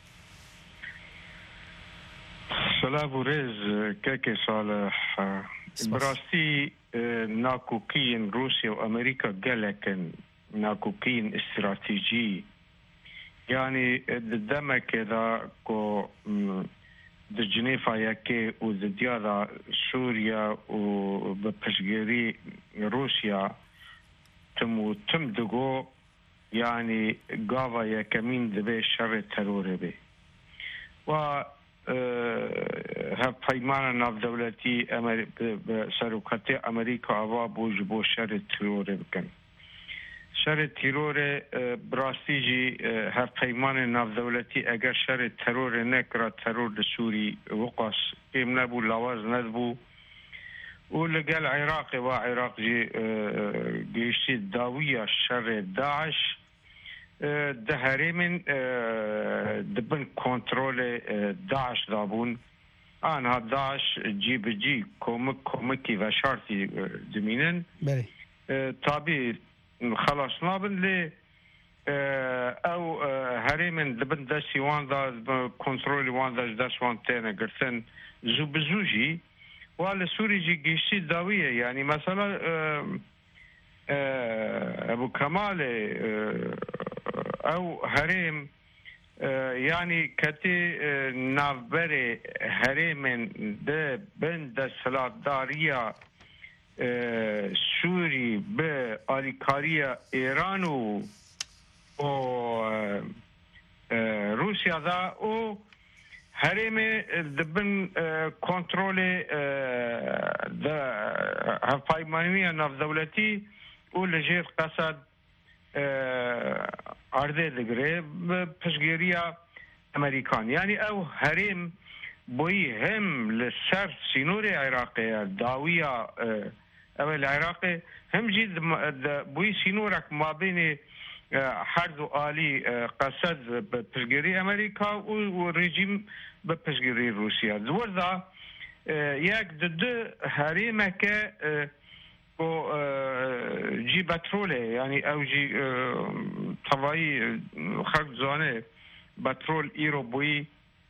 Selav û rêz kekê salih bi rastî nakokiyên Rûsya û Amerîka gelekin nakokiyên stratejî yani di demekê de ku di Cinêfa yekê û di diyara Sûriya û bi piştgirî Rûsya tim û tim digo yani gava yekemîn dibe şerê terorê bê. Wa hevpeymana navdewletî seroketê Amerîka ava bû ji bo şerê terorê bikin. Şerê terorê bi rastî jî hevpeymanê navdewletî eger şerê terorê nekira teror li Sûrî wiqas kêm nebû lawaz nedibû û li gel Iraqê wa Iraq jî gihîştî dawiya şerê Daeş di herêmên dibin kontrolê Daeş dabûn anha Daeş cî bi cî komik komikî veşartî dimînin tabî خلاص نابن ل او هرمن دبن دسي واندا كنترول واندا داس وانتنا قرتن زو بزوجي وعلى سوري جي جيشي داوية يعني مثلا ابو كمال او هرم يعني كتي نافبري هرمن ده بند سلطدارية سوري بآليكارية إيران و روسيا ذا او هرمي دبن كنترول ذا هفايمانية ناف دولتي ولجير قصد عرضه دقري بشجيرية أمريكان يعني أو هرم بوي هم للسر سينوري عراقية داوية أو العراقي هم جيد بوي سينورك ما بين حرد آلي قصد بپشگیری امریکا و رژیم بپشگیری روسیا زوردا یک دو هریمه که جی بتروله يعني او جي طوائي خلق زانه بترول ايرو بوي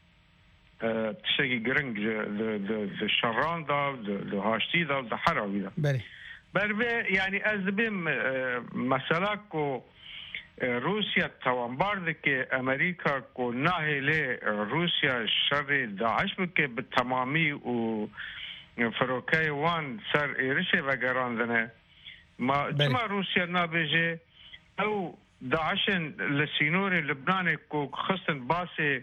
تشكي جرنج الشران دا الهاشتي دا الحراوي دا
بله
بل يعني ازبم مسألة كو روسيا توانبارد که امریکا کو ناهی لی روسيا شر داعش بکه بالتمامی و فروکه وان سر ایرشه و گراندنه ما جمع روسيا نابجه او داعشن لسينور لبنان کو خصن باسي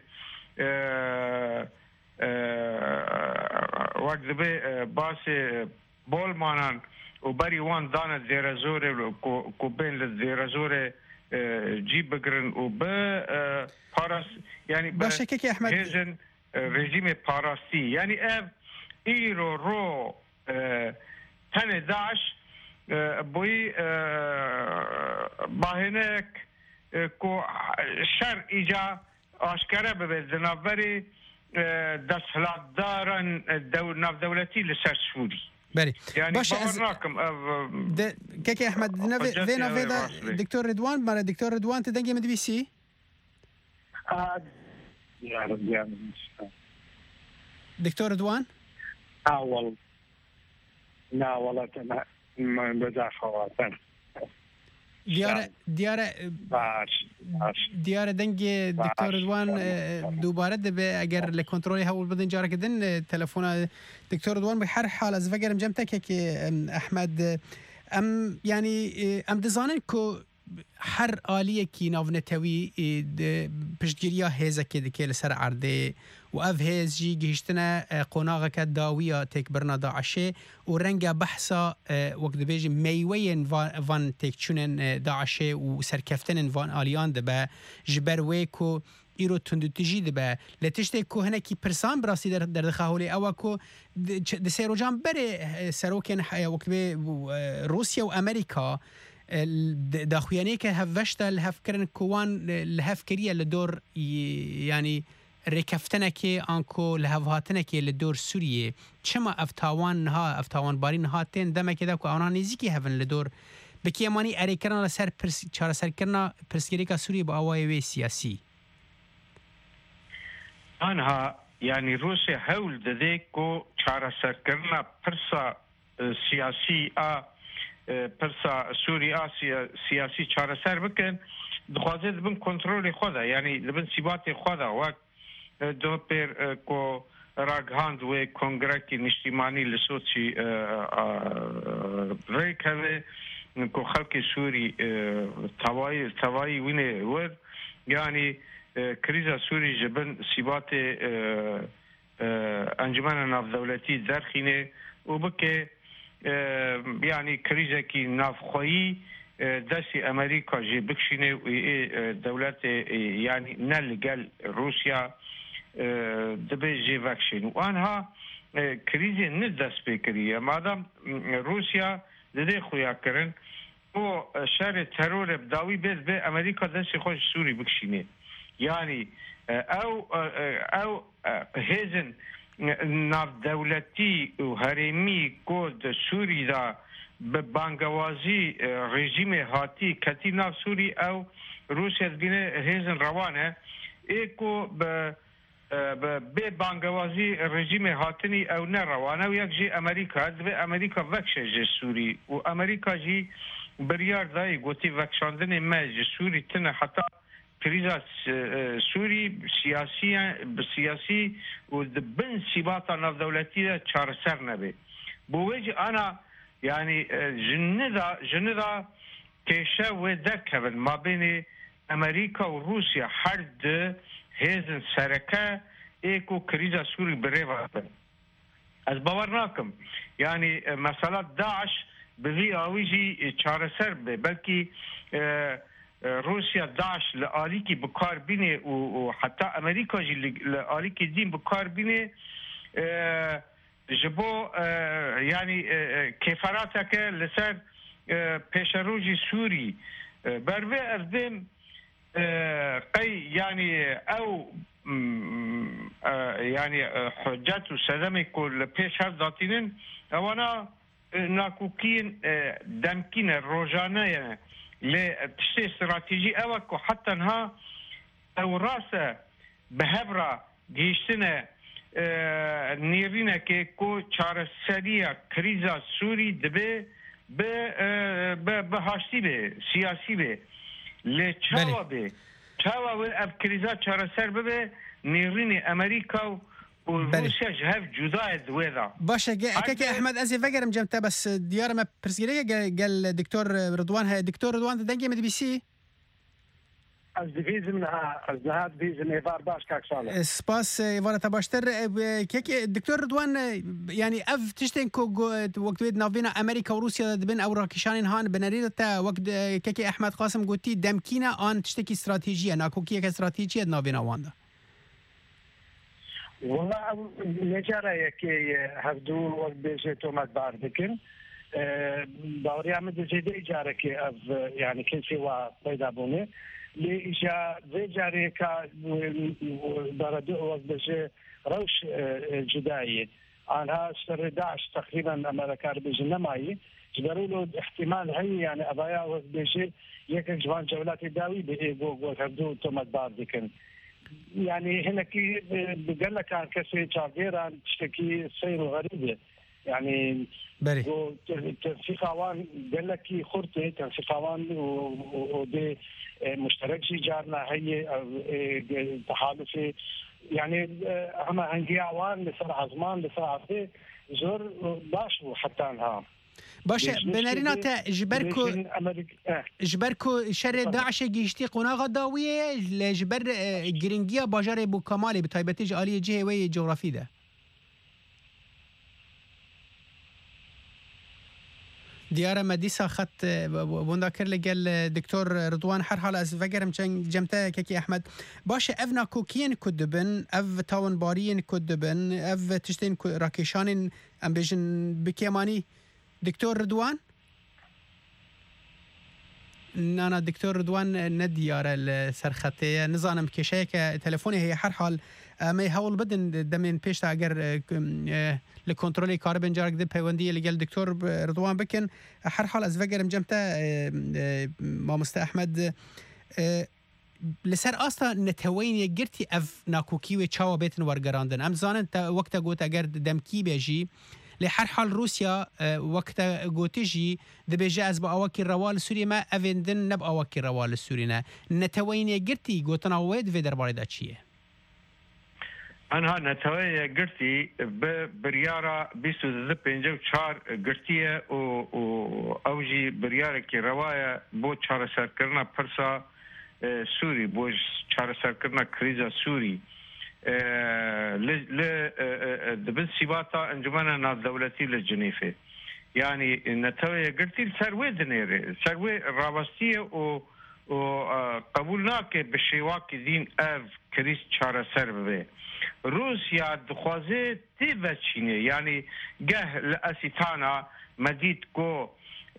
وقت به باسي بولمانان و بری وان دانه زیرزوره کو بین لزیرزوره جي بقرن وب باراس يعني
باشكك يا احمد
هيجن رجيم باراسي يعني اف ايرو رو تاني داعش بوي باهنك كو شر ايجا اشكره بزنافري دسهلات دارن دول ناف دولتي لسر سوري
بله
يعني
باشه
از
د كيكي احمد فينا فيدا دكتور رضوان مال دكتور رضوان تدنجي من بي سي
يا رب يا
دكتور رضوان
اه والله لا والله انا ما بدا خواتم
دیاره دیاره دیاره دنگی دکتر رضوان دوباره دبه اگر لکنترلی هول بدن جاره کدن تلفن دکتر رضوان به هر حال از وگرم جمع تک که احمد ام یعنی ام دزانن که هر آلیه کی ناونتوی پشتگیریا هزه که دکه لسر عرده و اف هز جی گهشتنا قناغه که داویه تک برنا داعشه و رنگ بحثا وقت بیجی میوین وان تک چونن داعشه و سرکفتن وان آلیان ده با جبروی کو ایرو تندوتجی ده با لتشته کو هنه کی پرسان براسی در در دخاولی او کو ده سیرو جان بره سروکن وقت بی روسیا و امریکا داخویانه که هفشتا لهف کرن کوان لهف کریه لدور يعني ركفتنا كي انكو لهفهاتنا كي لدور سوريا چما افتاوان نها افتاوان باري نهاتين دما كده كو انا نزيكي هفن لدور بكي ماني اريكرنا لسر پرس چارا سر کرنا پرسگيريكا سوريا با اواي سياسي
انها يعني روسيا هول دديكو چارا سر کرنا پرسا سياسي ا پرسا سوريا سياسي چارا سر بكن دخوازه دبن کنترول خدا يعني دبن سيبات خدا وقت دو پر کو راگهاند و کنگره نشتیمانی لسوچی ریکه کو خلق سوری توای توای وینه ور یعنی کریزا سوری جبن سیبات انجمن ناف دولتی درخینه و بکه يعني كريزة كي نافخوي داسي أمريكا جي بكشيني دولات يعني نلقال روسيا دبي جي فاكشين وانها كريزة ندس بكرية مادام روسيا لدي خويا كرن و شر ترور بداوي بيت بي أمريكا داسي خوش سوري بكشيني يعني أو أو هيزن ناف دولتي و هرمي كود سوري دا به بانگوازی رژیم هاتی کتی ناف سوری او روسیه دبینه هیزن روانه ایکو به به بانگوازی رژیم هاتنی او نه روانه و یک جی امریکا دوی امریکا وکشه جی سوری و امریکا جی بریار دای گوتی وکشاندن مج سوری تنه حتی کریزا سوری سیاسی سیاسی و دبن سیباتا ناف دولتی چارسر نبی بوجه انا يعني جندا جندا كيشا ودكبن ما بين امريكا وروسيا حد هيزن سركه ايكو كريزا سوري بريفا از باورناكم يعني مسألة داعش بذي اويجي چارسر بلكي روسيا داعش لآليكي بكار بيني وحتى امريكا جي لآليكي دين بكار بيني جبو يعني كفاراتك لسر بيشروجي سوري بروي اردم قي يعني او يعني حجات وسلامي كل بيشر ذاتين وانا ناكوكين دمكين الروجانية لتشتي استراتيجي اوكو حتى انها او راسه بهبرة جيشتنا نیرینه که کو چارەسەریە کریزا سووری دەبێ بە هاشتی بێ سیاسی بێ لێ چاوە بێ چاوە ئەف کریزا چارەسەر ببێ نیرینی ئەمریکا و روسیاش هەف جودایە دوێدا
باشە ئەکەکە ئەحمەد ئەزێ vەگەرم جەمتە بەس دیارەمە پرسگیرەیە گەل دکتۆر ڕدوان هەیە دکتۆر ڕدوان دەنگێ مدبیسی
از دیویزم نه از نه دیویزم ایوار باش کاکساله
سپاس ایوار تباشتر که دکتور رضوان يعني اف تشتين كو وقت ويد نافينا امريكا وروسيا دبن او راكشانين هان بنريد تا وقت كيكي احمد قاسم قلتي دمكينا ان تشتكي استراتيجيه ناكو كيك استراتيجيه نافينا واندا
والله نجاره يكي هفدو وقت بيجي تومات باردكن باوري عمد جدي جارك اف يعني كل شيء پیدا بونه لإجا ذي جاريكا بردو وقت روش جدائي عنها سر داعش تقريبا أمريكا بيجي نمائي جبروا له احتمال هي يعني أبايا وقت بيجي يك جوان جولات داوي بإيجو وهبدو تومات باردكن يعني هنا كي بقول لك عن كسي تشاغيرا تشتكي سير غريبة يعني
بري
تنسيقاوان قال لك خرطة تنسيقاوان ودي مشترك شي جارنا هي تحالفي يعني اما هنجيعوان لسرعة زمان لسرعة في زور باشو حتى انها
باشه بنارينا تا جبركو جبركو شر داعش جيشتي قناغ داوية لجبر جرينجيا باجار بو كمالي بتايبتيج آلية جهة وي جغرافي ده دیارە مەدیسا خەت بۆندا کرد لەگەل دکتۆر ڕدوان هەر حاڵ ئەس vەگەرم چەند جەمتەیەکێکی ئەحمەد باشە ئەڤ ناکۆکیین کو دبن ئەڤ تاوانباریین کو دبن ئەڤ تشتین ڕاکێشانین ئەم بێژن بکێمانی دکتۆر ڕدوان نانا دکتۆر ڕدوان نەدیارە لە سەرخەتەیە نزانم کێشەیەکە تەلەفۆنی هەیە هەر حاڵ ئەمەی هەوڵ بدن دەمێن پێشتا ئەگەر لە کۆنتترۆلی کار بنجارێک دە پەیوەندیە لەگەل دکتۆر ڕدوان بکەن هەر حاڵ ئەس vەگەرم جەمتە مامۆستا ئەحمەد لەسەر ئاستا نەتەوەینە گرتی ئەڤ ناکۆکیوێ چاوە بێتن وەرگەڕاندن ئەم زانن تا وەکتە گوت ئەگەر دەمکی بێژی لە هەر حاڵ رووسیا وەکتە گوتیژی دەبێژە ئەس بە ئەوەکی ڕەوا لە سووریمە ئەڤێندن نەب ئەوەکی ڕەوا لە سوورینە نەتەوەینە گرتی گوتنەوەی دوێ دەربارەدا چییە؟
أنا نتوي قرتي بريارة بيسو ذب إنجو شار قرتية و أوجي بريارة كي رواية بو شار سركرنا برسا سوري بو شار سركرنا كريزا سوري ل دبن سيباتا انجمانا ناف دولتي للجنيفة يعني نتوي قرتي سروي دنيري سروي رابستية و وقبولناك بالشيواك دين اف كريس شار سربه روسيا دخوازه تيفاتشيني يعني جه لأسيتانا مديد كو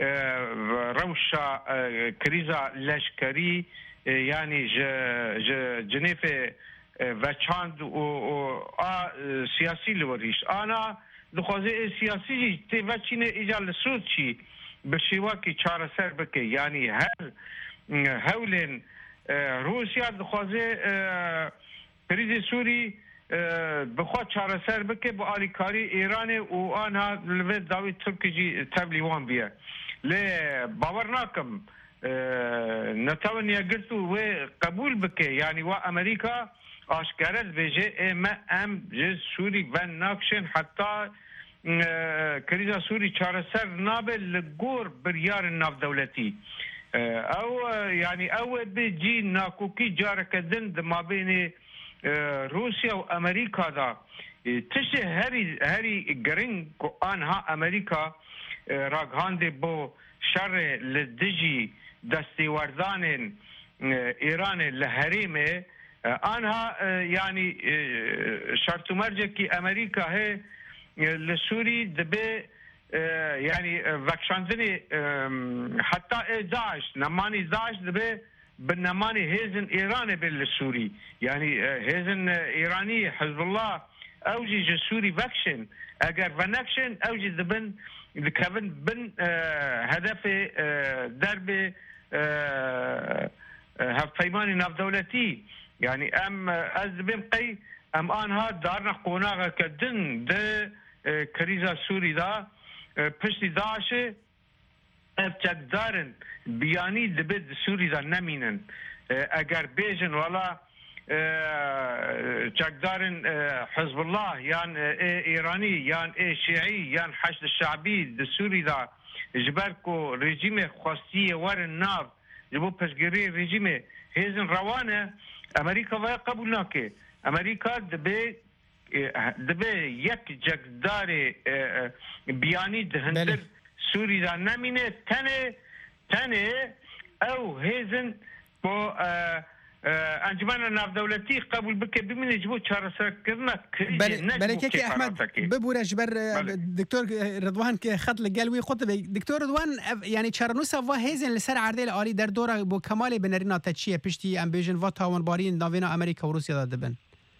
روشا كريزا لشكري يعني ج ج جنيفه وچاند و سياسي لوريش انا دخوازه سياسي تيفاتشيني اجا لسوتشي بشیواکی چاره سر بکه یعنی هر هولن روسیا دخوازه کریز سوری بخواد چاره سر بکه با آلیکاری ایران و آنها لوید داوی ترکی جی تبلیوان بیه لی باور ناکم نتوان یگرتو و قبول بکه یعنی و امریکا آشکارت بجه اما ام جز سوری و ناکشن حتی کریزا سوری چاره سر نابه لگور بریار ناف دولتی او يعني او بيجي ناكوكي جاركدن ما بين روسيا وامريكا دا تشي هاري هاري جرين انها امريكا راغاندي بو شر للدجي دستيوردان ايران لهريمه انها يعني شرط مرجكي امريكا هي لسوري دبي يعني فاكشاندني حتى داعش نماني داعش دبي بالنماني هيزن ايراني بالسوري يعني هيزن ايراني حزب الله اوجي جسوري فاكشن اگر فنكشن اوجي دبن كفن بن هدف درب هفيماني ناف دولتي يعني ام از بهم قي ام انها دارنا قوناغا كدن ده كريزا سوري دا پشتی داشه چکدارن بیانی دبید سوری دا نمینن اگر بیجن والا چکدارن حزب الله یان ایرانی یان شیعی یان حشد الشعبی د سوری دا جبر کو رژیم خواستی ور ناف جبو پشگیری رژیم هیزن روانه امریکا وای قبول ناکه امریکا دبی دبی یک جگدار بیانی دهندر سوری دا نمینه تنه تنه او هیزن با انجمن ناف دولتی قبول بکه بمینه جبو چاره سر کرنا
بله که احمد ببوره جبر دکتور رضوان که خط لقلوی خط دکتور رضوان يعني چرنوس و هیزن لسر عرضه العالی در دوره با کمال بنرینا تچیه پشتی ام بیژن و تاوان بارین ناوینا امریکا و روسیا دادبن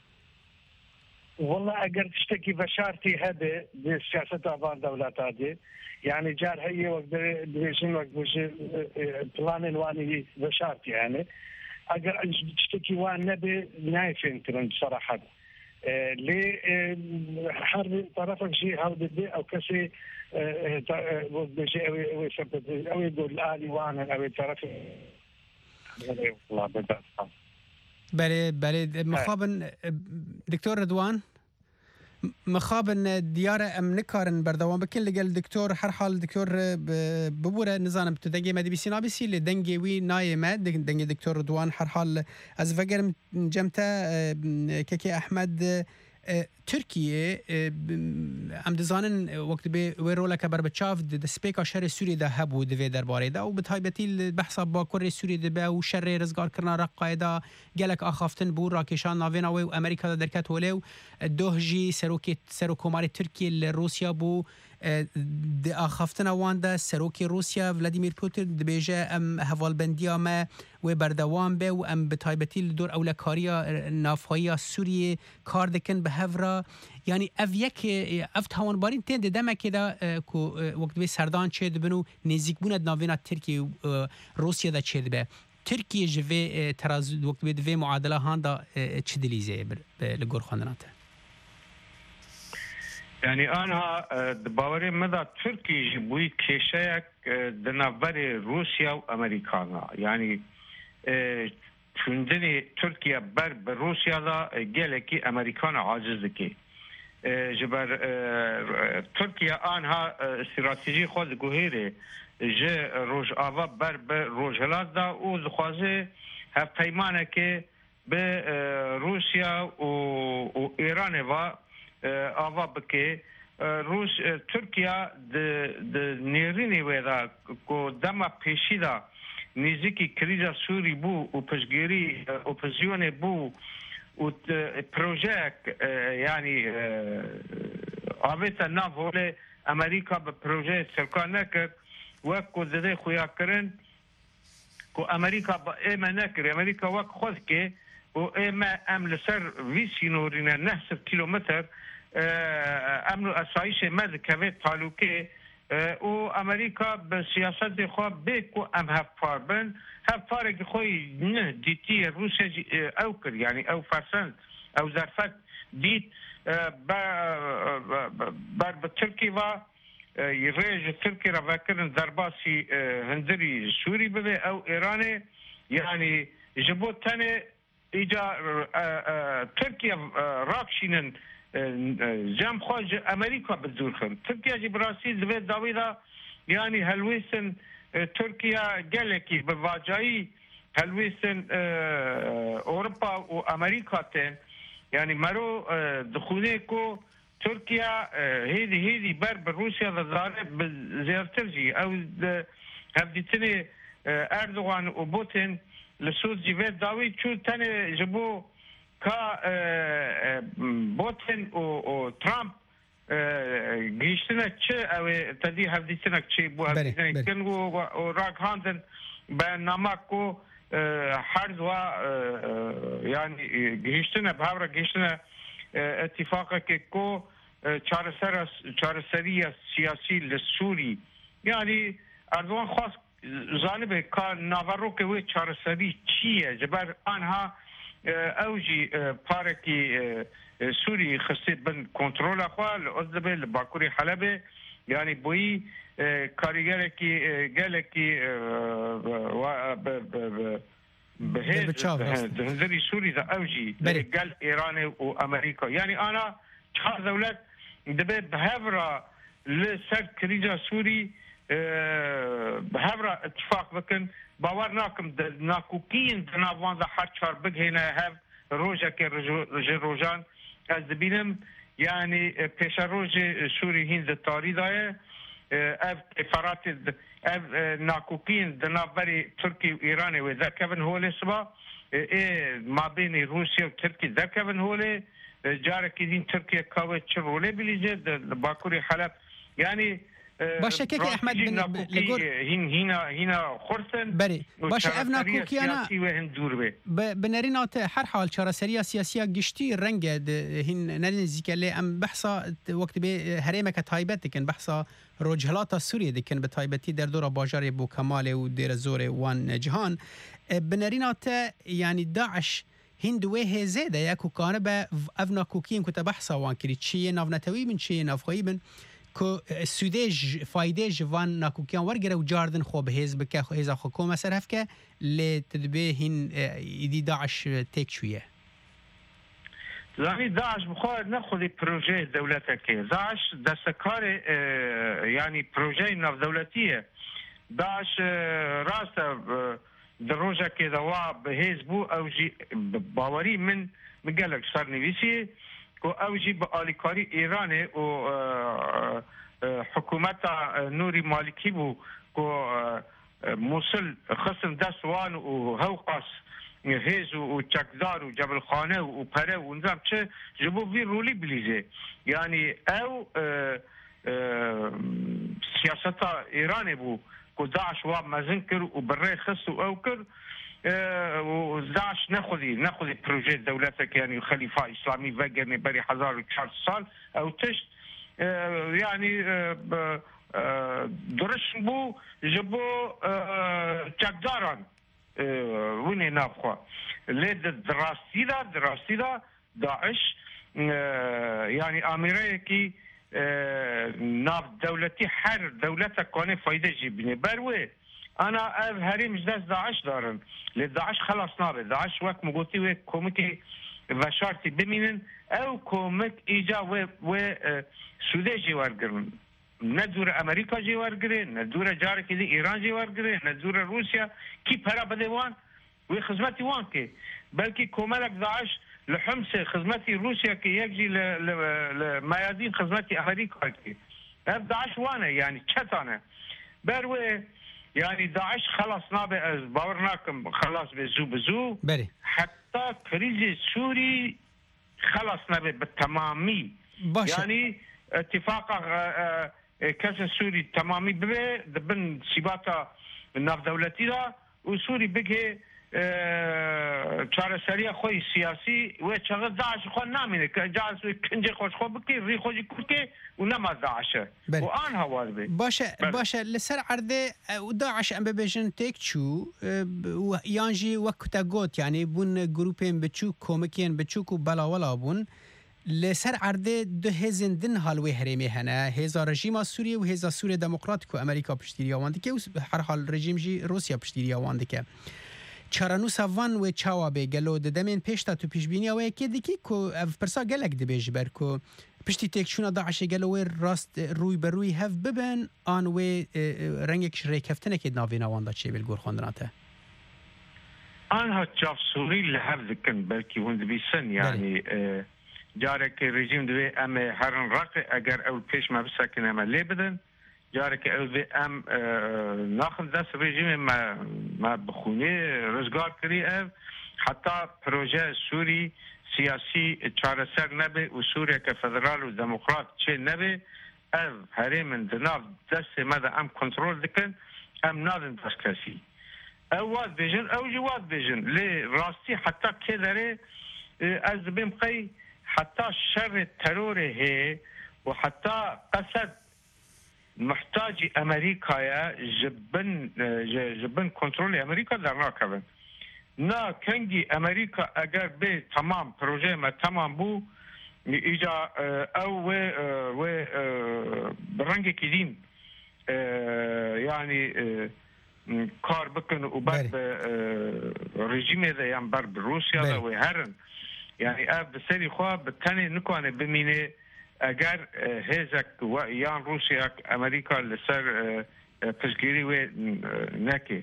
والله اگر تشتكي بشارتي هذا بالسياسه تبع دولات هذه يعني جار هي وقت دريشن وقت بلان الواني بشارتي يعني اگر تشتكي وان نبي نايفين ترن بصراحه لي حرب طرفك شيء هذا او كسي بيجي او يثبت او يقول الالي وانا او طرف والله بدأ
بله بله مخابن دكتور رضوان مخابن ديار ام نكارن بردوام بكن لقال دكتور هر حال دكتور ببوره نظام بتدقي ما دي بيسينا بيسي اللي دنجي وي نايمه دنجي دكتور رضوان هر حال از فقر جمتا كيكي احمد تركيا ام دزانن وقت به ورولا كبر بتشاف د سپیکا شر سوری ده هبو د وی درباره ده او بتایبتی البحث با کور سوری ده به او شر رزگار کرنا رقایدا گلک اخافتن بو راکشان ناوینا و امریکا درکت ولو دوهجی سروکی سروکومار ترکیه روسیا بو د اخافتن واندا سروکی روسیا ولادیمیر پوتین د بیجه ام هوالبندیا ما و بردوام به و ام بتایبتی دور اولکاریا نافهای سوریه کار دکن به هورا يعني اف يك اف تاوان بارين تند دما كده كو وقت بي سردان چه بنو نزيك بونا ناوينا تركي روسيا دا چه به تركيا جوي تراز وقت بي دو معادله هاندا چه دليزه لغور خاندنات
يعني انا باوري مدى تركي جبوي كيشاك دنافري روسيا وامريكانا يعني چوندني تركيا بر بروسيا دا گلكي امريكانا عاجزكي جبر تركيا آنها استراتيجي خود گوهره جه روش آوا بر به روشهلات دا او دخوازه هف پیمانه که به روسیا و ایران و آوا بکه روس ترکیا د نیرینی ویدا کو دما پیشی دا نزدیکی کریزا سوری بو و پشگیری اپوزیون بو و پروژه يعني آبیتا نافوله امریکا به پروژه سرکار نکرد وکو زده خویا کرن کو امریکا با ایمه نکرد امریکا وک خود که و ایمه ام لسر ویسی نورینه نهصد کیلومتر امنو اسایش مد کوه تالوکه و امریکا به سیاست خو بکو ام هفار بن هفار که خوی نه دیتی روسیه او کر یعنی او فرسند او ظرفت دید بر به ترکیه و ریج ترکیه را وکرن درباسی هندری سوری بده او ایران یعنی جبوت تنه ایجا ترکیه راکشینن جام خواج امریکا بدور خم ترکیه جی براسی دوید داویدا یعنی هلویسن ترکیه گلکی به واجایی هلویسن اوروپا و امریکا تن یعنی مرو دخونه کو ترکیه هیدی هیدی بر به روسیا داره زیارتر جی او هفدیتنی اردوغان و بوتین لسود جیوید داوید چو تنه جبو کا بوتین و ترامپ گیشتنه چه او تدی هفدیتنه چه بو هفدیتنه کن و راک هاندن به نامکو هر دو یعنی گیشتنه بهاور گیشتنه اتفاقه که کو چارسر چارسری سیاسی لسوری یعنی اردوان خواست جانب کار ناورو که وی چارسری چیه جبر آنها اوجی پارکی سوری خسته بن کنترل اخوال ازدبه لباکوری حلبه یعنی بوی کاریگر کی گله کی به هندری سوری دا اوجی گل ایران و امریکا یعنی آنها چهار دولت دبه بهورا لسر کریجا سوری بهورا اتفاق بکن باور ناکم ناکوکین دناوان دا هر چهار بگهینه هف روژا که روژان از دبینم یعنی پیش روژ سوری هین دا تاری دایه اف افرات اف ناکوکین دنابری ترکی و ایران و در کبن هوله سبا ای ما بین روسیه و ترکی در کبن هوله جاره که دین ترکیه کاوه چه روله بلیجه باکوری حلب یعنی
باشه که احمد بن لگور
هین هینا هینا خورسن
بری باشه اف ناکوکیانا بنرینات هر حال چارەسەریە سیاسیە گشتی رنگ هین نزیکە لێ ئەم بەحسا وەکت بێ هەرێمەکە تایبەت دکن بەحسا ڕۆژهەڵاتە سووریە دکن بە تایبەتی دەردۆرە باژارێ بۆ کەمالێ و دێرە زۆرێ وان جیهان بنریناتە ینی داعش هین دوێ هێزێ دەیە کوکانە بە ئەف ناکوکیین کوتە بەحسا وان کردی چیە ناونەتەوی من چیە نافخۆیی بن که سودیج فایده جوان ناکوکیان ورگره و جاردن خوب هیز بکه هیزا حکومه صرف که لی تدبه هین ایدی داعش تک شویه
زانی داعش بخواد نخودی پروژه دولته که داعش دستکار یعنی پروژه ناف دولتیه داعش راست در روژه که دوا به هیز بو او جی باوری من مگلک سر نویسی کو اوجی به آلیکاری ایرانه و حکومت نوری مالکی بو کو موصل خصم دستوان و هوقاس هیز و چکدار و جبل خانه و پره و نظام چه جبو وی رولی بلیزه یعنی او سیاست ایرانه بو کو داعش و مزن کر و بره خص و او کر و داعش نخذي نخذي بروجي دولتك يعني خليفة إسلامي وقرني بري حزار وشهر سال أو تشت يعني درش بو جبو تقداران وين نافخوا ليد دراسي دا دراسي دا داعش يعني أمريكي ناف دولتي حر دولتك كونه فايدة جيبني بروي أنا هري مش داس داعش دارن لداعش خلاص نابه داعش وقت مقوتي ويك كوميكي وشارتي بمينن أو كوميك إيجا و و سودي جوار قرن ندور أمريكا جوار قرن ندور جارك دي إيران جوار قرن ندور روسيا كي برا بدوان وخدمتي وان كي بلكي كومالك داعش لحمسة خدمتي روسيا كي يجي لميادين خدمتي أمريكا كي داعش وانا يعني شتانا بروي يعني داعش خلاص نابه باورناكم خلاص بزو بزو
بري
حتى كريز سوري خلاص نابه بالتمامي
باشا.
يعني اتفاق كاس سوري تمامي ببه دبن سيباتا ناف دولتي دا وسوري بقى چارەسەریە خۆی سیاسی وێ چەغە داعش خۆ نامێنێت کە جاز کنجێ خۆشخۆ بکەی ڕی خۆشی کورتێ و نەما داعشە و ئان هەواز بێ
باشە باشە لەسەر عەردێ و داعش ئەم ببێژن تێک چوو یانژی وەک تە گوت یعنی بوون گروپێن بچوو کۆمەکێن بچووک و بەلاوەلا بوون لەسەر عەردێ دو هێزن دن هەڵوێ هەرێمێ هەنە هێزا ڕژیما سووریە و هێزا سووریا دەموکراتیک و ئەمریکا پشتیریاوان دکە و هەرحال ڕژیمژی رووسیا پشتیریاوان دکە چارەنووسا وان وێ چاوا بێ گەلۆ دەدەمێن پێشتا تو پیشبینیەوەیەکێ دیکی کو ئەف پرسا گەلێک دەبێژ بەر کو پشتی تێکچوونە داعشێ گەلەوەی ڕاست ڕووی بەڕووی هەف ببن ئان وێ ڕەنگێک ڕێکەفتنێکی ناوێناواندا چێبێت گۆڕخواندناتە
ئانها چاوسووری لە هەف دکن بەلکی هوند بیسن یعنی جارێکی ڕژیم دوێ ئەمێ هەرن ڕقی ئەگەر ئەو پێشمە بسەکن ئەمە لێ بدن جارێکی ئەو دێ ئەم ناخن دەست ڕژیمێ ما بخونێ ڕزگار کردی ئەو حتا پرۆژە سووری سیاسی چارەسەر نەبێ و سوورێکە فەدرال و دەموکرات چێ نەبێ ئەو هەرێمن دناو دەستێ مەدە ئەم کۆنترۆل دکن ئەم نادن دەستکەسی ئەو وات بێژن ئەوژی وات بێژن لێ ڕاستی حتا کێ دەرێ ئەز دەبێم قەی حتا شەڕ تەرۆرێ هەیە و حتا قەسەد محتاجی ئەمریکایە جبن جبن کۆنترۆلی ئەمریکا دەڕناکەون نا کەنگی ئەمریکا ئەگەر بێ تەمام پرۆژێمە تەمام بوو ئیجا ئەو وێ وێ ڕەنگێکی دین یعنی کار بکن و بەر ڕژیمێدا یان بەر رووسیادا وێ هەرن یعنی ئەv بسەری خوا بتەنێ نکوانێ بمینێ ئەگەر هێزێک یان رووسیاک ئەمریکا لەسەر پشتگیری وێ نەکێ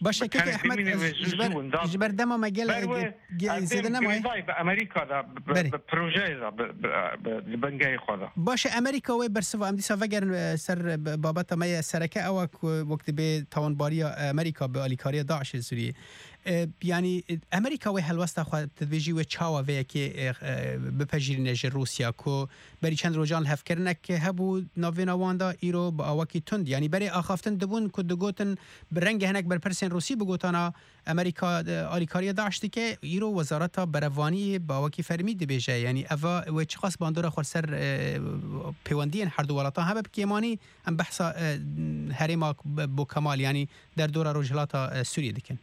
باشە بەردەمە مەگەل زێدە نەمای
بە ئەمریکادا پرۆژەیەدا بەنگای خۆدا
باشە ئەمریکا وێ بەرسەوە ئەم دیسا ڤەگەرن سەر بابەتە مەیە سەرەکە ئەوە وەکتی بێ تاوانباریە ئەمریکا بە ئالیکاریە داعشێ سووریە ینی ئەمریکا وێ هەلوەستا خوا تدوێژی وێ چاوە vەیەکێ بپەژیرنێ ژە رووسیا کۆ بەری چەند ڕۆژان هەفکردنێک هەبوو ناوێناواندا ئیرۆ بە ئەوەکی تند ینی بەرێ ئاخافتن دەبوون کو دەگوتن بڕەنگە هەنێک بەرپرسێن رووسی بگوتانە ئەمریکا ئالیکاریە داشتێکە ئیرۆ وەزارەتە بەرەوانی باوەکی فەرمی دەبێژە ینی ئەڤە وێ چ قاس باندۆرە خۆر سەر پەیوەندیان هەردوو وڵاتە هەبە بکێمانی ئەم بەحسا هەرێما بۆ کەمال ینی دەردۆرە ڕۆژهڵاتە سووریە دکن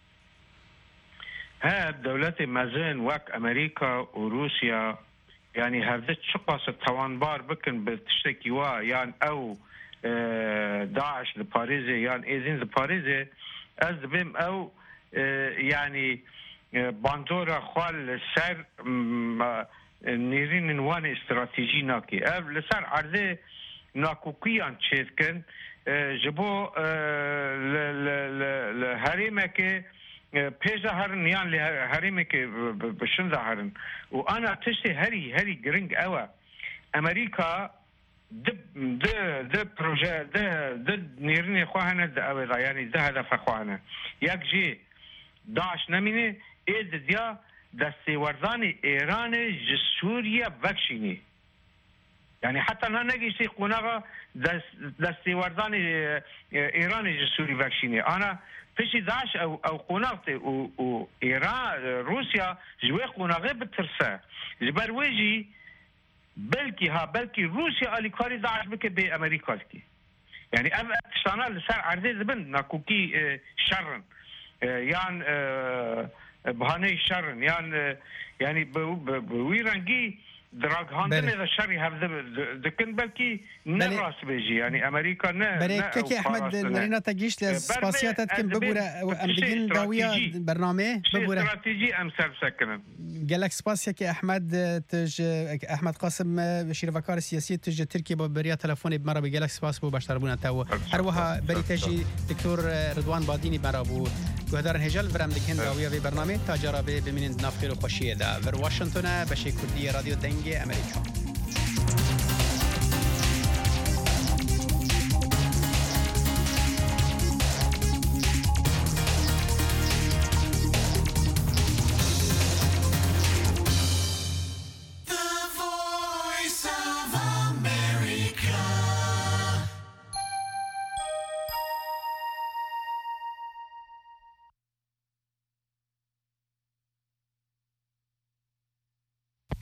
ها دولت مزن وک امریکا و روسیا یعنی هەردە چ قاسە تاوانبار بکن بە تشتێکی وا یان ئەو داعش لە پارێزێ یان ئێزین لە پارێزێ ئەس دەبێم ئەو یعنی باندۆرە خوا لەسەر نێرینن وانێ استراتیژی ناکێ ئەv لەسەر عەردێ ناکۆکییان چێتکن ji bo li herêmekê pêja herin yan lê herêmekê bi şinda herin û ana tiştê herî herî giring ew e Amerîka di di di proje di di nêrînê xwe hene di ew da yanî di hedefe xwe hene yek jê Daeş nemîne ê didiya destêwerdانê Îranê ji Sûriye vekşînê yani heta na negîştê qonağa destêwerdانê Îranê ji Sûrî vekşînê ana piştî Daeş ew ew qonaxtê û û Îran Rusya ji wê qonaxê bitirse ji ber wê jî belkî ha belkî Rusya alîkarî Daeş bike bê Amerîka dikê yani ev tiştana li ser erdê dibin nakokî şerrin yan bihaneyî şerrin yan yani bi wî rengî درaghandنê de şerî hev dikin belkî ne rastbêjî yani Amerîka ne
berêkekê Ehmed Nerîna te gîşt li spasiya te dikin bibûre em digin dawiya bernameyê bibûre
stratejî em sersekinin
gelek spasyekê Ehmed tij Ehmed Qasim şîrvekarê siyasî tij ji Tirkiye bi beriya telefonê bi me re bi gelek spas bû beşdarbûna te û her wiha berî te jî Doktor Ridwan Badînî me re bû guhdarên hêja li vir em dikin dawiya vê bernamê ta cara vê bimînin navxêr û xweşiyê de vir Washington'a beşê Kurdî Radyo Dengê Amerîka.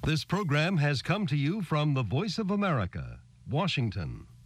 This program has come to you from the Voice of America, Washington.